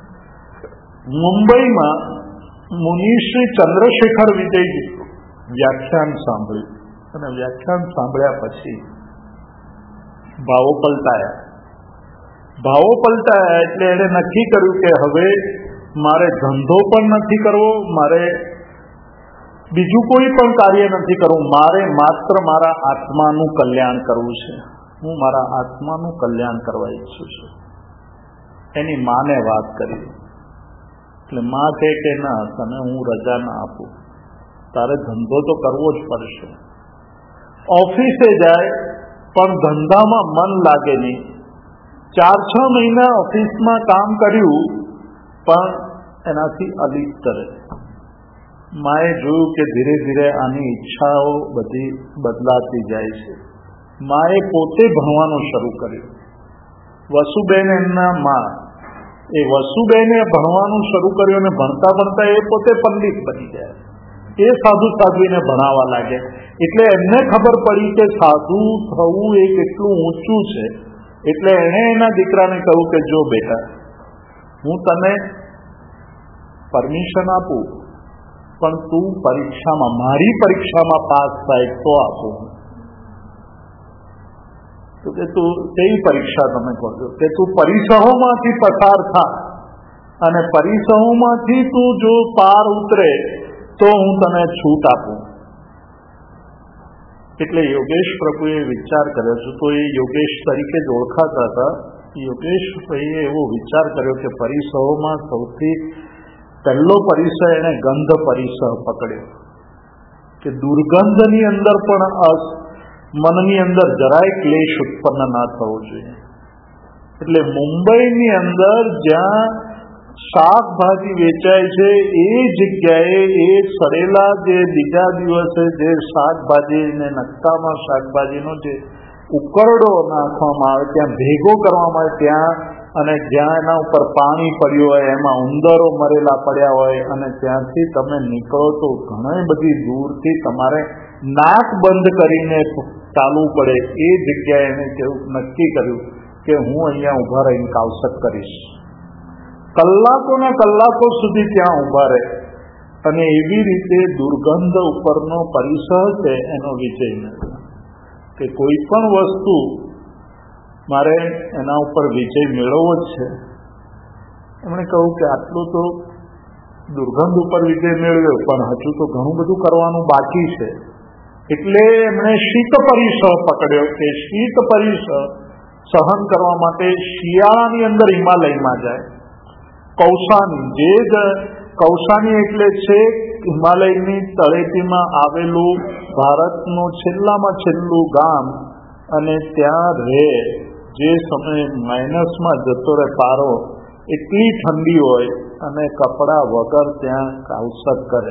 મુંબઈમાં મુનિશ્રી ચંદ્રશેખર વિજયજી વ્યાખ્યાન સાંભળ્યું, અને વ્યાખ્યાન સાંભળ્યા પછી ભાવો પલટાયા. ભાવો પલટાયા એટલે એણે નક્કી કર્યું કે હવે મારે ધંધો પણ નથી કરવો, મારે બીજું કોઈ પણ કાર્ય નથી કરવું, મારે માત્ર મારા આત્માનું કલ્યાણ કરવું છે. હું મારા આત્માનું કલ્યાણ કરવા ઈચ્છું છું. એની માને વાત કરી એટલે માં કહે કે ના, તને હું રજા ના આપું, તારે ધંધો તો કરવો જ પડશે. ઓફિસે જાય પણ ધંધામાં મન લાગે નહીં. ચાર છ મહિના ઓફિસમાં કામ કર્યું પણ એનાથી અલિપ્ત રહે. માએ જોયું કે ધીરે ધીરે આની ઈચ્છાઓ બધી બદલાતી જાય છે. માએ પોતે ભણવાનું શરૂ કર્યું. વસુબેન એમના માં, એ વસુબેને ભણવાનું શરૂ કર્યું અને ભણતા ભણતા એ પોતે પંડિત બની ગયા. એ સાધુ સાધ્વીને ભણાવવા લાગ્યા. એટલે એમને ખબર પડી કે સાધુ થવું એ કેટલું ઊંચું છે. એટલે એણે એના દીકરાને કહ્યું કે જો બેટા, હું તને પરમિશન આપું, પણ તું પરીક્ષામાં, મારી પરીક્ષામાં પાસ થાય તો આપું. તો કે તું કેવી પરીક્ષા તમે કહો છો? કે તું પરિસહોમાંથી પસાર થા, અને પરિસહોમાંથી તું જો પાર ઉતરે તો હું તને છૂટ આપું. એટલે યોગેશ પ્રભુએ વિચાર કર્યો છે, તો એ યોગેશ તરીકે જ ઓળખાતા હતા. યોગેશ ભાઈએ એવો વિચાર કર્યો કે પરિસહોમાં સૌથી પહેલો પરિસહ એને ગંધ પરિસહ પકડ્યો, કે દુર્ગંધની અંદર પણ મનની અંદર જરાય ક્લેશ ઉત્પન્ન ના થવો જોઈએ. એટલે મુંબઈની અંદર જ્યાં શાકભાજી વેચાય છે એ જગ્યાએ એ સડેલા જે બીજા દિવસે જે શાકભાજી ને નકશામાં શાકભાજીનો જે ઉકરડો નાખવામાં આવે, ત્યાં ભેગો કરવામાં આવે, ત્યાં અને જ્યાં એના ઉપર પાણી પડ્યું હોય, એમાં ઉંદરો મરેલા પડ્યા હોય, અને ત્યાંથી તમે નીકળો તો ઘણી બધી દૂરથી તમારે નાક બંધ કરીને ચાલવું પડે. એ જગ્યાએ એને કેવું નક્કી કર્યું કે હું અહીંયા ઊભા રહીને કાવસક કરીશ. કલાકોના કલાકો સુધી ત્યાં ઊભા રહે, અને એવી રીતે દુર્ગંધ ઉપરનો પરિસહ છે એનો વિજય નથી. કે કોઈ પણ વસ્તુ મારે એના ઉપર વિજય મેળવવો જ છે. એમણે કહ્યું કે આટલું તો દુર્ગંધ ઉપર વિજય મેળવ્યો, પણ હજુ તો ઘણું બધું કરવાનું બાકી છે. એટલે એમણે શીત પરિસહ પકડ્યો, કે શીત પરિસહ સહન કરવા માટે શિયાળાની અંદર હિમાલયમાં જાય. કૌસાની, જે જ કૌસાની એટલે છે હિમાલયની તળેટીમાં આવેલું ભારતનું છેલ્લામાં છેલ્લું ગામ, અને ત્યાં રહે. જે સમયે માઇનસમાં જતો રહે પારો, એટલી ઠંડી હોય, અને કપડા વગર ત્યાં કાવસક કરે.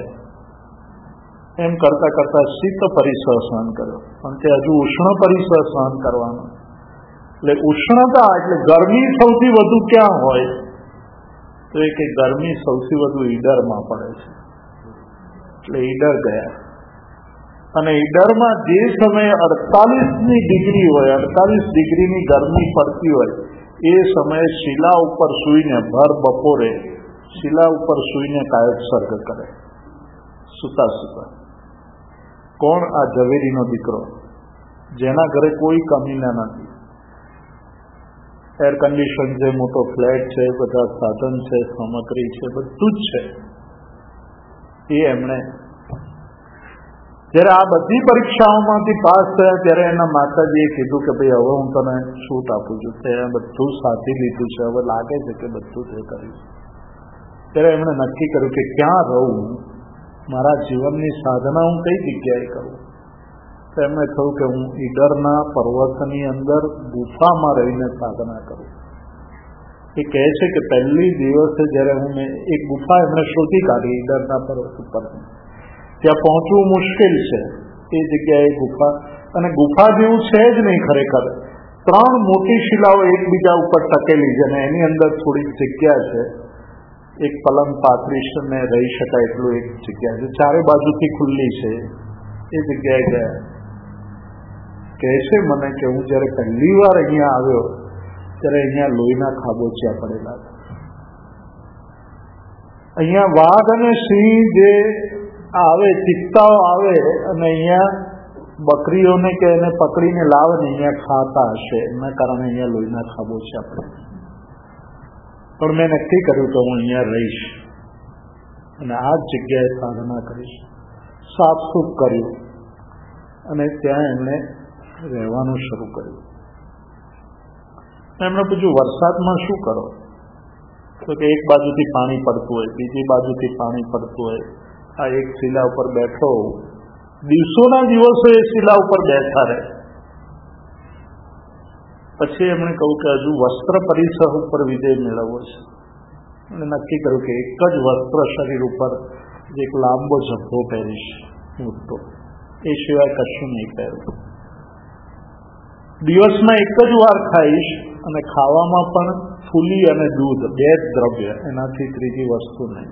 એમ કરતા કરતા શીત પરિસહ સહન કર્યો, પણ તે હજુ ઉષ્ણ પરિસહ સહન કરવાનો. એટલે ઉષ્ણતા એટલે ગરમી સૌથી વધુ ક્યાં હોય? તો એ કે ગરમી સૌથી વધુ ઈડરમાં પડે છે. એટલે ઈડર ગયા, અને ઈડરમાં જે સમયે અડતાલીસની ડિગ્રી હોય, અડતાલીસ ડિગ્રીની ગરમી પડતી હોય, એ સમયે શિલા ઉપર સૂઈને ભર બપોરે શિલા ઉપર સૂઈને કાયોત્સર્ગ કરે, સુતા સુતા. કોણ? આ ઝવેરીનો દીકરો, જેના ઘરે કોઈ કમીના નથી. એર કન્ડિશન છે, મોટો ફ્લેટ છે, બધા સાધન છે, સામગ્રી છે, બધું જ છે. એ એમણે જ્યારે આ બધી પરીક્ષાઓમાંથી પાસ થયા ત્યારે એના માતાજીએ કીધું કે ભાઈ હવે હું તને છૂટ આપું છું, તે બધું સાધી લીધું છે, હવે લાગે છે કે બધું તે કરીશ. ત્યારે એમણે નક્કી કર્યું કે ક્યાં રહું, મારા જીવનની સાધના હું કઈ જગ્યાએ કરું. તો એમણે કહ્યું કે હું ઈડરના પર્વતની અંદર ગુફામાં રહીને સાધના કરું. એ કહે છે કે પહેલી દિવસે જ્યારે હું મેં એક ગુફા એમણે શોધી કાઢી ઈડરના પર્વત ઉપર, ત્યાં પહોંચવું મુશ્કેલ છે એ જગ્યાએ ગુફા, અને ગુફા જેવું છે જ નહીં ખરેખર. ત્રણ મોટી શિલાઓ એકબીજા ઉપર ટકેલી છે અને એની અંદર થોડીક જગ્યા છે, એક પલંગ પાથરીને રહી શકાય એટલું એક જગ્યા છે, ચારે બાજુથી ખુલ્લી છે. એ જગ્યાએ ગયા. કહે છે મને કે હું જયારે પહેલી વાર અહીંયા આવ્યો ત્યારે અહીંયા લોહીના ખાબોચિયા પડેલા હતા. અહીંયા વાઘ અને સિંહ જે આવે, ચિત્તાઓ આવે અને અહીંયા બકરીઓને કે એને પકડીને લાવે ને અહીંયા ખાતા હશે, એના કારણે અહીંયા લોહીના ખાબોચિયા પડે. પણ મેં નક્કી કર્યું કે હું અહીંયા રહીશ અને આ જ જગ્યાએ સાધના કરીશ. સાફસૂફ કર્યું અને ત્યાં એમણે રહેવાનું શરૂ કર્યું. એમણે પૂછ્યું વરસાદમાં શું કરો? તો કે એક બાજુથી પાણી પડતું હોય, બીજી બાજુથી પાણી પડતું હોય, આ એક શિલા ઉપર બેઠો દિવસોના દિવસો એ શિલા ઉપર બેઠા રહે. પછી એમણે કહ્યું કે હજુ વસ્ત્ર પરિસર ઉપર વિજય મેળવવો છે. અને નક્કી કર્યું કે એક જ વસ્ત્ર શરીર ઉપર એક લાંબો ઝભ્ભો પહેરીશ મોટો, એ સિવાય કશું નહીં પહેરું. દિવસમાં એક જ વાર ખાઈશ અને ખાવામાં પણ ફૂલી અને દૂધ, બે જ દ્રવ્ય, એનાથી ત્રીજી વસ્તુ નહીં.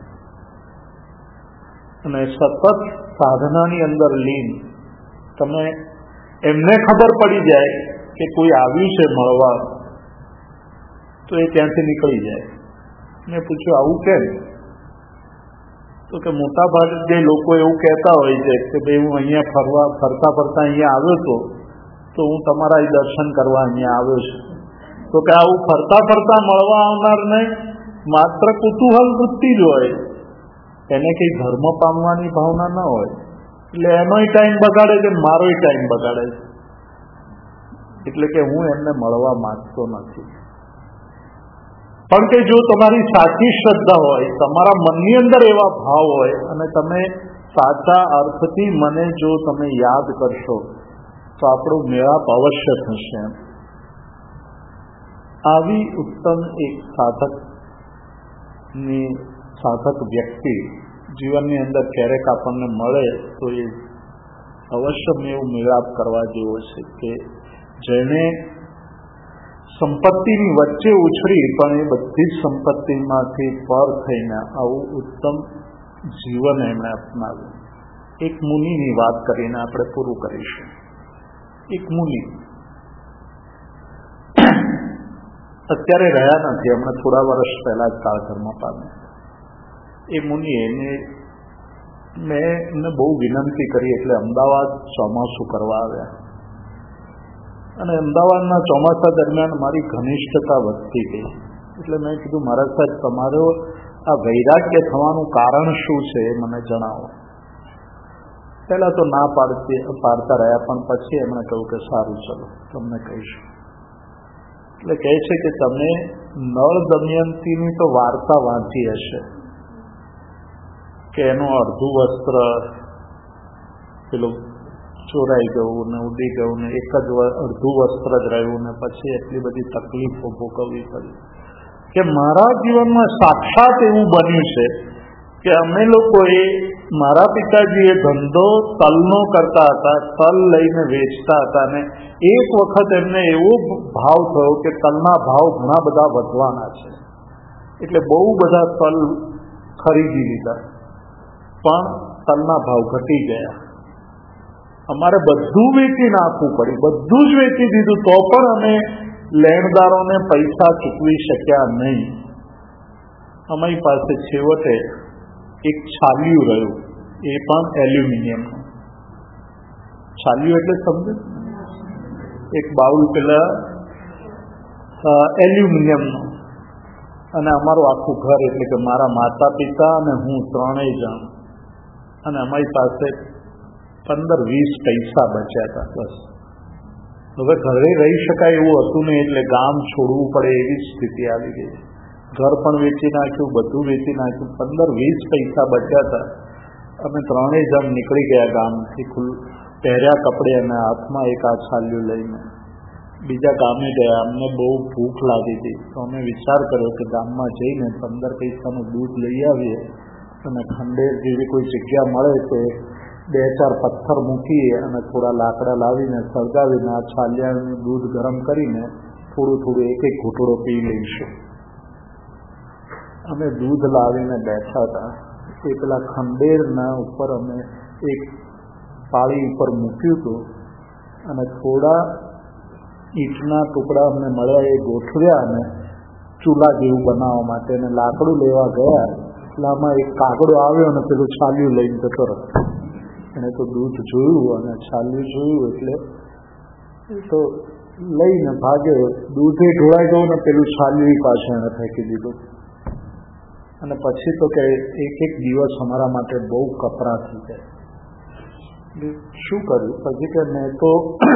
અને સતત સાધનાની અંદર લીન. તમે એમને ખબર પડી જાય કે કોઈ આવ્યું છે મળવા તો એ ત્યાંથી નીકળી જાય. મેં પૂછ્યું આવું કેમ? તો કે મોટા ભાગે જે લોકો એવું કહેતા હોય છે કે ભાઈ હું અહીંયા ફરવા ફરતા ફરતા અહીંયા આવ્યો હતો તો હું તમારા દર્શન કરવા અહીંયા આવ્યો છું. તો કે આવું ફરતા ફરતા મળવા આવનાર નહીં, માત્ર કુતૂહલ વૃત્તિ જ હોય, એને કઈ ધર્મ પામવાની ભાવના ન હોય. એટલે એનોય ટાઈમ બગાડે છે, મારોય ટાઈમ બગાડે છે. એટલે કે હું એમને મળવા માંગતો નથી. પણ કે જો તમારી સાચી શ્રદ્ધા હોય, તમારા મનની અંદર એવા ભાવ હોય અને તમે સાચા અર્થથી મને જો તમે યાદ કરશો તો આપણો મેળાપ અવશ્ય થશે. આવી ઉત્તમ એક સાધકની સાધક વ્યક્તિ જીવનની અંદર ક્યારેક આપણને મળે તો એ અવશ્ય એવું મેળાપ કરવા જેવો છે કે જેને સંપત્તિની વચ્ચે ઉછળી પણ એ બધી જ સંપત્તિમાંથી પર થઈને આવું ઉત્તમ જીવન એમણે અપનાવ્યું. એક મુનિની વાત કરીને આપણે પૂરું કરીશું. એક મુનિ અત્યારે રહ્યા નથી, હમણાં થોડા વર્ષ પહેલા જ કાળધર્મ પામ્યા. એ મુનિ એને મેં એમને બહુ વિનંતી કરી એટલે અમદાવાદ ચોમાસું કરવા આવ્યા. અને અમદાવાદના ચોમાસા દરમિયાન મારી ઘનિષ્ઠતા વધતી ગઈ. એટલે મેં કીધું મહારાજ સાહેબ તમારો આ વૈરાગ્ય થવાનું કારણ શું છે એ મને જણાવો. પહેલા તો ના પાડતી પાડતા રહ્યા, પણ પછી એમણે કહ્યું કે સારું ચલો તમને કહીશું. એટલે કહે છે કે તમે નળ દમયંતીની તો વાર્તા વાંચી હશે કે એનું અડધું વસ્ત્ર પેલું ચોરાઈ ગયું ને ઉડી ગયું ને એક જ અડધું વસ્ત્ર જ રહ્યું ને પછી એટલી બધી તકલીફો ભોગવવી પડી. કે મારા જીવનમાં સાક્ષાત એવું બન્યું છે કે અમે લોકોએ મારા પિતાજીએ ધંધો તલનો કરતા હતા, તલ લઈને વેચતા હતા ને એક વખત એમને એવો ભાવ થયો કે તલના ભાવ ઘણા બધા વધવાના છે, એટલે બહુ બધા તલ ખરીદી લીધા, પણ તલના ભાવ ઘટી ગયા. અમારે બધું વેચી નાખવું પડ્યું, બધું જ વેચી દીધું તો પણ અમે લેણદારોને પૈસા ચૂકવી શક્યા નહીં. અમારી પાસે છેવટે એક છાલિયું રહ્યું, એ પણ એલ્યુમિનિયમનું. છાલિયું એટલે સમજે, એક બાઉલ પેલા એલ્યુમિનિયમનું. અને અમારું આખું ઘર એટલે કે મારા માતા પિતા અને હું ત્રણેય જણ, અને અમારી પાસે પંદર વીસ પૈસા બચ્યા હતા બસ. હવે ઘરે રહી શકાય એવું હતું નહીં, એટલે ગામ છોડવું પડે એવી સ્થિતિ આવી ગઈ. ઘર પણ વેચી નાખ્યું, બધું વેચી નાખ્યું, પંદર વીસ પૈસા બચ્યા હતા. અમે ત્રણેય જણ નીકળી ગયા ગામથી, ખુલ્લું પહેર્યા કપડે અને હાથમાં એક આ છાલ્યું લઈને. બીજા ગામે ગયા. અમને બહુ ભૂખ લાગી હતી, તો અમે વિચાર કર્યો કે ગામમાં જઈને પંદર પૈસાનું દૂધ લઈ આવીએ અને ખંડેર જેવી કોઈ જગ્યા મળે તો બે ચાર પથ્થર મૂકીએ અને થોડા લાકડા લાવીને સળગાવીને આ છાલિયાનું દૂધ ગરમ કરીને થોડું થોડું એક એક ઘૂંટડો પી લઈશું. અમે દૂધ લાવીને બેઠા હતા. એ પેલા ખંડેરના ઉપર અમે એક પાળી ઉપર મૂક્યું હતું અને થોડા ઈંટના ટુકડા અમને મળ્યા, એ ગોઠવ્યા અને ચૂલા જેવું બનાવવા માટે અને લાકડું લેવા ગયા. એટલામાં એક કાગડો આવ્યો અને પેલું છાલ્યું લઈને જતો રહ્યો. એને તો દૂધ જોયું અને છાલ્યું જોયું એટલે એ તો લઈને ભાગ્યો. દૂધે ઢોળાઈ ગયું ને પેલું છાલ્યું પાછળ એને ફેંકી દીધું. અને પછી તો કે એક એક દિવસ અમારા માટે બહુ કપરા થઈ જાય. શું કર્યું પછી કે મેં તો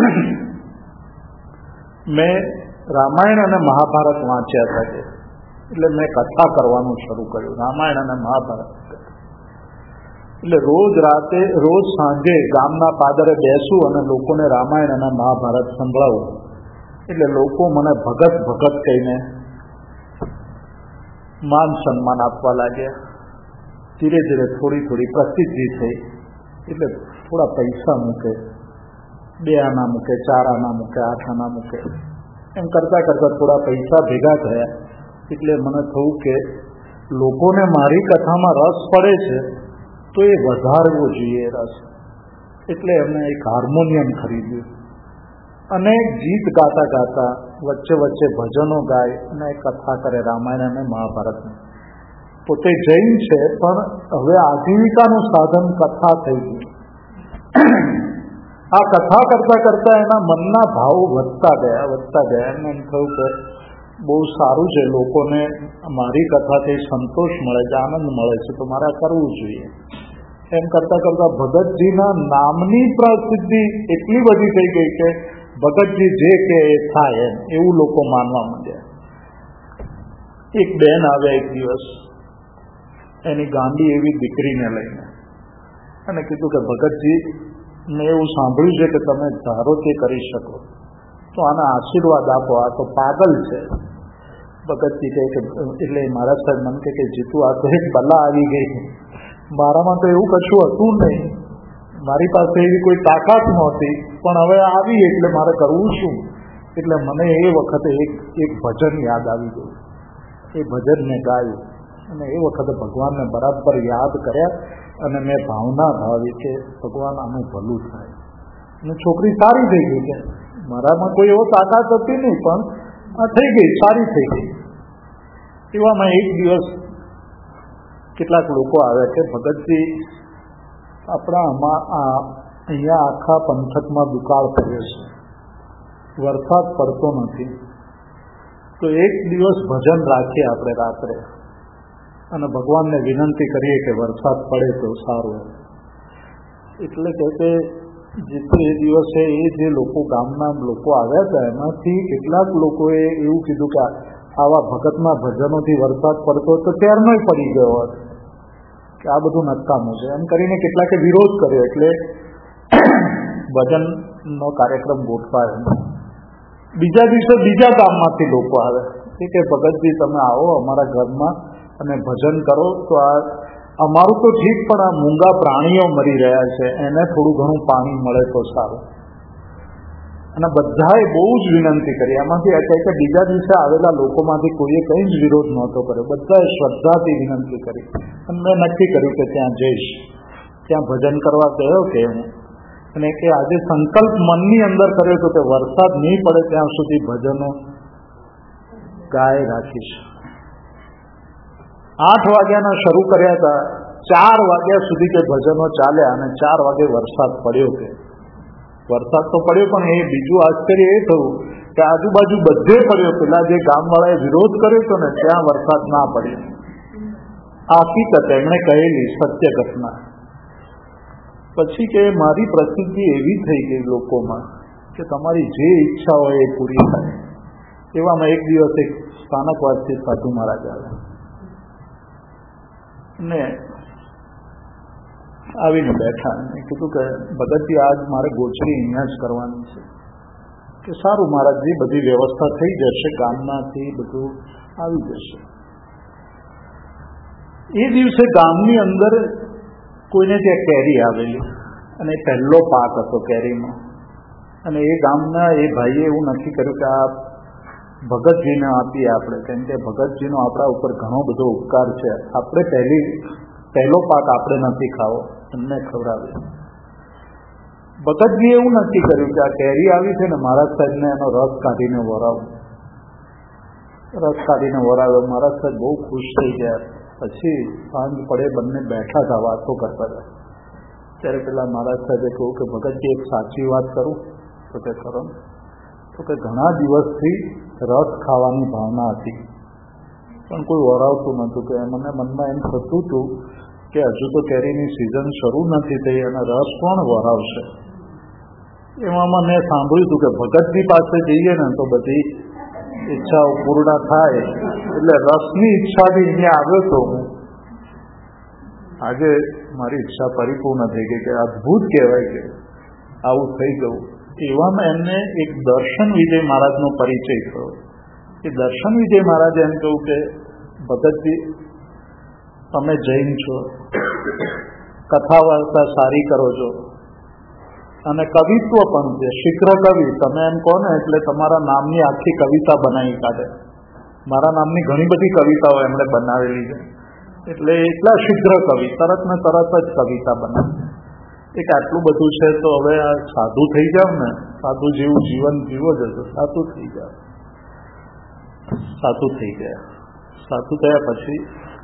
મેં રામાયણ અને મહાભારત વાંચ્યા હતા કે એટલે મેં કથા કરવાનું શરૂ કર્યું, રામાયણ અને મહાભારત. એટલે રોજ રાતે રોજ સાંજે ગામના પાદરે બેસું અને લોકોને રામાયણ અને મહાભારત સંભળાવું. એટલે લોકો મને ભગત ભગત કહીને માન સન્માન આપવા લાગ્યા. ધીરે ધીરે થોડી થોડી પ્રસિદ્ધિ થઈ. એટલે થોડા પૈસા મૂકે, બે આના મૂકે, ચાર આના મૂકે, આઠ આના મૂકે, એમ કરતાં કરતાં થોડા પૈસા ભેગા થયા. એટલે મને થયું કે લોકોને મારી કથામાં રસ પડે છે તો એ વધારવો જોઈએ રસ. એટલે એમણે એક હાર્મોનિયમ ખરીદ્યું અને ગીત ગાતા ગાતા વચ્ચે વચ્ચે ભજનો ગાય અને કથા કરે રામાયણ અને મહાભારતની. પોતે જૈન છે પણ હવે આજીવિકાનું સાધન કથા થઈ ગયું. આ કથા કરતા કરતા એના મનના ભાવો વધતા ગયા વધતા ગયા. એમને એમ થયું કે બહુ સારું છે, લોકોને મારી કથાથી સંતોષ મળે છે, આનંદ મળે છે, તો મારે કરવું જોઈએ. એમ કરતા કરતા ભગતજીના નામની પ્રસિદ્ધિ એટલી બધી થઈ ગઈ કે ભગતજી જે કે એ થાય એમ એવું લોકો માનવા માંડ્યા. એક બેન આવ્યા એક દિવસ એની ગાંડી એવી દીકરીને લઈને અને કીધું કે ભગતજી, મેં એવું સાંભળ્યું છે કે તમે ધારો તે કરી શકો, તો આના આશીર્વાદ આપો, આ તો પાગલ છે. ભગતજી કહે કે એટલે મારા સાહેબ મને કહે કે જીતુ, આ તો એક બલા આવી ગઈ. મારામાં તો એવું કશું હતું નહીં, મારી પાસે એવી કોઈ તાકાત નહોતી, પણ હવે આવી એટલે મારે કરવું શું? એટલે મને એ વખતે એક એક ભજન યાદ આવી ગયું. એ ભજન મેં ગાયું અને એ વખતે ભગવાનને બરાબર યાદ કર્યા અને મેં ભાવના ભાવી કે ભગવાન આનું ભલું થાય. અને છોકરી સારી થઈ ગઈ. કે મારામાં કોઈ એવો તાકાત હતી નહીં, પણ આ થઈ ગઈ, સારી થઈ ગઈ. એવામાં એક દિવસ કેટલાક લોકો આવ્યા કે ભગતજી, આપણા આમાં અહીંયા આખા પંથકમાં દુકાળ પડ્યો છે, વરસાદ પડતો નથી, તો એક દિવસ ભજન રાખીએ આપણે રાત્રે અને ભગવાનને વિનંતી કરીએ કે વરસાદ પડે તો સારું. એટલે કે જે એ દિવસે એ જે લોકો ગામના લોકો આવ્યા હતા એમાંથી કેટલાક લોકોએ એવું કીધું કે આવા ભગતના ભજનોથી વરસાદ પડતો તો ત્યારનોય પડી ગયો હોત, કે આ બધું નકામું છે. એમ કરીને કેટલાકે વિરોધ કર્યો. એટલે ભજનનો કાર્યક્રમ ગોઠવાયો. બીજા દિવસે બીજા ગામમાંથી લોકો આવે કે ભગતજી તમે આવો અમારા ઘરમાં અને ભજન કરો, તો આ અમારું તો ઠીક પણ આ મૂંગા પ્રાણીઓ મરી રહ્યા છે, એને થોડું ઘણું પાણી મળે તો સારું. અને બધાએ બહુ જ વિનંતી કરી. એમાંથી કહે કે બીજા દિવસે આવેલા લોકોમાંથી કોઈએ કંઈ જ વિરોધ નહોતો કર્યો, બધાએ શ્રદ્ધાથી વિનંતી કરી. અને મેં નક્કી કર્યું કે ત્યાં જઈશ, ત્યાં ભજન કરવા ગયો કે હું, અને કે આજે સંકલ્પ મનની અંદર કર્યો હતો કે વરસાદ નહીં પડે ત્યાં સુધી ભજનો ગાય રાખીશ. આઠ વાગ્યાના શરૂ કર્યા હતા, ચાર વાગ્યા સુધી કે ભજનો ચાલ્યા અને ચાર વાગે વરસાદ પડ્યો. કે વરસાદ તો પડ્યો, પણ એ બીજું આશ્ચર્ય એ થયું કે આજુબાજુ બધે પડ્યો. પેલા જે ગામવાળાએ વિરોધ કર્યો હતો ને ત્યાં વરસાદ ના પડ્યો. આ હકીકત એમણે કહેલી સત્ય ઘટના. પછી કે મારી પ્રસિદ્ધિ એવી થઈ ગઈ લોકોમાં કે તમારી જે ઈચ્છા હોય એ પૂરી થાય. એવામાં એક દિવસ એક સ્થાનકવાસી સાધુ મહારાજ આવ્યા ને આવીને બેઠા. મેં કીધું કે ભગતજી આજ મારે ગોચરી અહીંયા જ કરવાની છે, કે સારું મહારાજજી, બધી વ્યવસ્થા થઈ જશે, ગામમાંથી બધું આવી જશે. એ દિવસે ગામની અંદર કોઈને ત્યાં કેરી આવેલી અને પહેલો પાક હતો કેરીનો. અને એ ગામના એ ભાઈએ એવું નક્કી કર્યું કે આ ભગતજીને આપીએ આપણે, કેમ કે ભગતજીનો આપણા ઉપર ઘણો બધો ઉપકાર છે. આપણે પહેલી પહેલો પાક આપણે નથી ખાવો, એમને ખવડાવે. ભગતજીએ એવું નક્કી કર્યું કે આ કેરી આવી છે ને, મહારાજ સાહેબને એનો રસ કાઢીને વરાવું. રસ કાઢીને વરાવ્યો. મહારાજ સાહેબ બહુ ખુશ થઈ ગયા. પછી સાંજ પડે બંને બેઠા હતા, વાતો કરતા હતા. ત્યારે પેલા મહારાજ સાહેબે કહ્યું કે ભગતજી, એક સાચી વાત કરું? તો કે કરો. તો કે ઘણા દિવસથી રસ ખાવાની ભાવના હતી, પણ કોઈ વરાવતું નહોતું. કે મને મનમાં એમ થતું હતું કે હજુ તો કેરીની સિઝન શરૂ નથી થઈ અને રસ કોણ વરાવશે. એમાં મેં સાંભળ્યું હતું કે ભગતજી પાસે જઈએ ને તો બધી ઈચ્છાઓ પૂર્ણ થાય. એટલે રસની ઈચ્છાથી અહીંયા આવ્યો તો હું. આજે મારી ઈચ્છા પરિપૂર્ણ થઈ ગઈ. કે અદભુત કહેવાય કે આવું થઈ ગયું. એવામાં એમને એક દર્શન વિજય મહારાજનો પરિચય થયો. એ દર્શન વિજય મહારાજે એમ કહ્યું કે ભગતજી, તમે જૈન છો, કથા વાર્તા સારી કરો છો અને કવિત્વ પણ છે, શીઘ્ર કવિ. તમે એમ કહો ને એટલે તમારા નામની આખી કવિતા બનાવી કાઢે. મારા નામની ઘણી બધી કવિતાઓ એમણે બનાવેલી છે. એટલે એટલા શીઘ્ર કવિ, તરત ને તરત જ કવિતા બનાવે. એક આટલું બધું છે તો હવે આ સાધુ થઈ જાવ ને, સાધુ જેવું જીવન જીવો જશો, સાધુ થઈ જાવ. સાધુ થઈ ગયા. સાધુ થયા પછી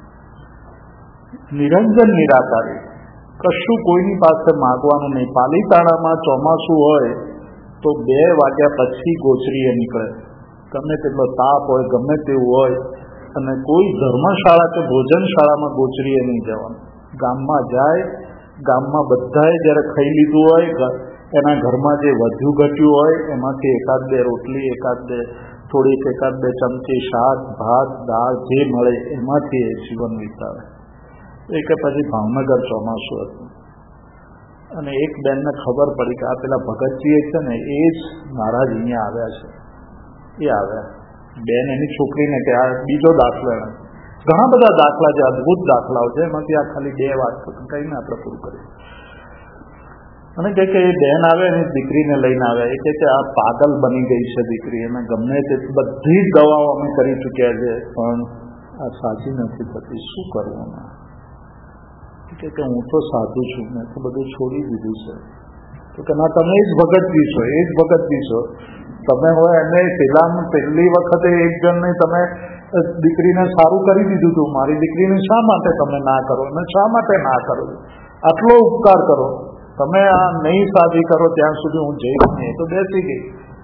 નિરંજન નિરાકારી, કશું કોઈની પાસે માગવાનું નહીં. પાલીતાણામાં ચોમાસું હોય તો બે વાગ્યા પછી ગોચરીએ નીકળે, ગમે તેટલો તાપ હોય, ગમે તેવું હોય. અને કોઈ ધર્મશાળા કે ભોજનશાળામાં ગોચરીએ નહીં જવાનું. ગામમાં જાય, ગામમાં બધાએ જ્યારે ખાઈ લીધું હોય, એના ઘરમાં જે વધ્યું ઘટ્યું હોય એમાંથી એકાદ બે રોટલી, એકાદ બે થોડીક એકાદ બે ચમચી શાક, ભાત, દાળ જે મળે એમાંથી એ જીવન વિતાવે. એ કે પછી ભાવનગર ચોમાસું હતું અને એક બેનને ખબર પડી કે આ પેલા ભગતજી છે ને એ જ મહારાજ અહીંયા આવ્યા છે. એ આવ્યા. બેન એની છોકરીને કે આ બીજો દાખલો. એને ઘણા બધા દાખલા છે, અદભુત દાખલાઓ છે. એમાંથી આ ખાલી બે વાત કહીને આપણે પૂરું કરીએ. અને કે એ બેન આવે એની દીકરીને લઈને આવ્યા. એ કે આ પાગલ બની ગઈ છે દીકરી, એને ગમે તે બધી જ દવાઓ અમે કરી ચૂક્યા છે પણ આ સાચી નથી થતી, શું કરવું? કે કે હું તો સાધુ છું, મેં તો બધું છોડી દીધું છે. તો કે ના, તમે જ ભગતજી છો, એ જ ભગતજી છો. તમે હોય એને પેલા પહેલી વખતે એક જણને તમે દીકરીને સારું કરી દીધું હતું, મારી દીકરીને શા માટે તમે ના કરો? અને શા માટે ના કરો? આટલો ઉપકાર કરો. તમે આ નહીં સાધી કરો ત્યાં સુધી હું જઈશ નહીં. તો બેસી ગઈ.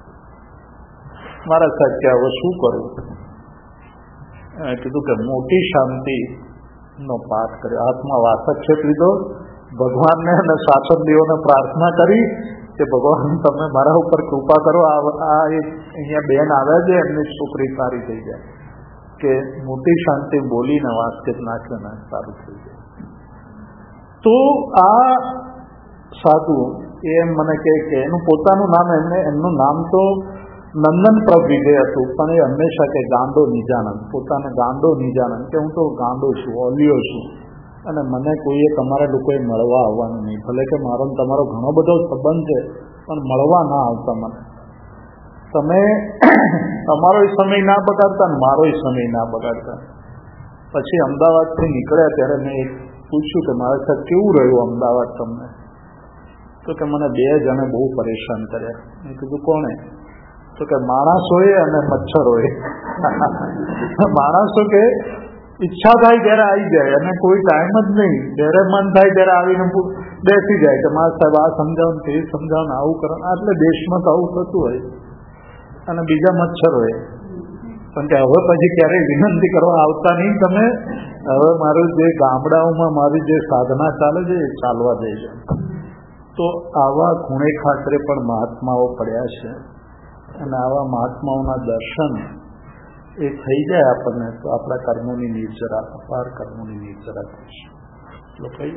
મારા સાહેબ કે હવે શું કરું? કીધું કે મોટી શાંતિ નો પાઠ કર્યો. હાથમાં વાસક્ષેપ લીધો, ભગવાનને અને શાસનદેવોને પ્રાર્થના કરી કે ભગવાન તમે મારા ઉપર કૃપા કરો. આ અહીંયા બેન આવ્યા છે, એમની છોકરી સારી થઈ જાય. કે મોટી શાંતિ બોલીને વાસક્ષેપ નાખ્યો ને સારું થઈ જાય. તો આ સાધુ એમ મને કહે કે એનું પોતાનું નામ, એમને એમનું નામ તો નંદન પ્રભ વિજય હતું, પણ એ હંમેશા કે ગાંડો નિજાનંદ, પોતાને ગાંડો નિજાનંદ, કે હું તો ગાંડો છું, ઓલિયો છું અને મને કોઈએ તમારા લોકોએ મળવા આવવાનું નહીં. ભલે કે મારો તમારો ઘણો બધો સંબંધ છે પણ મળવા ના આવતા મને. તમે તમારો સમય ના બગાડતા ને મારો સમય ના બગાડતા. પછી અમદાવાદથી નીકળ્યા ત્યારે મેં પૂછ્યું કે મારા સાહેબ કેવું રહ્યું અમદાવાદ તમને? તો કે મને બે જણે બહુ પરેશાન કર્યા. મેં કીધું કોણે? તો કે માણસોએ અને મચ્છરોએ. માણસો કે ઈચ્છા થાય ત્યારે આવી જાય અને કોઈ ટાઈમ જ નહીં, જ્યારે મન થાય ત્યારે આવીને બેસી જાય કે મારા સાહેબ આ સમજાવો ને તે સમજાવો ને આવું કરો. એટલે દેશમાં તો આવું થતું હોય. અને બીજા મચ્છરોએ પણ કે હવે પછી ક્યારેય વિનંતી કરવા આવતા નહીં તમે. હવે મારું જે ગામડાઓમાં મારી જે સાધના ચાલે છે એ ચાલવા દે છે. તો આવા ખૂણે ખાતરે પણ મહાત્માઓ પડ્યા છે અને આવા મહાત્માઓના દર્શન એ થઈ જાય આપણને તો આપણા કર્મોની નિર્જરા, અપાર કર્મોની નિર્જરા થશે. એટલે કઈ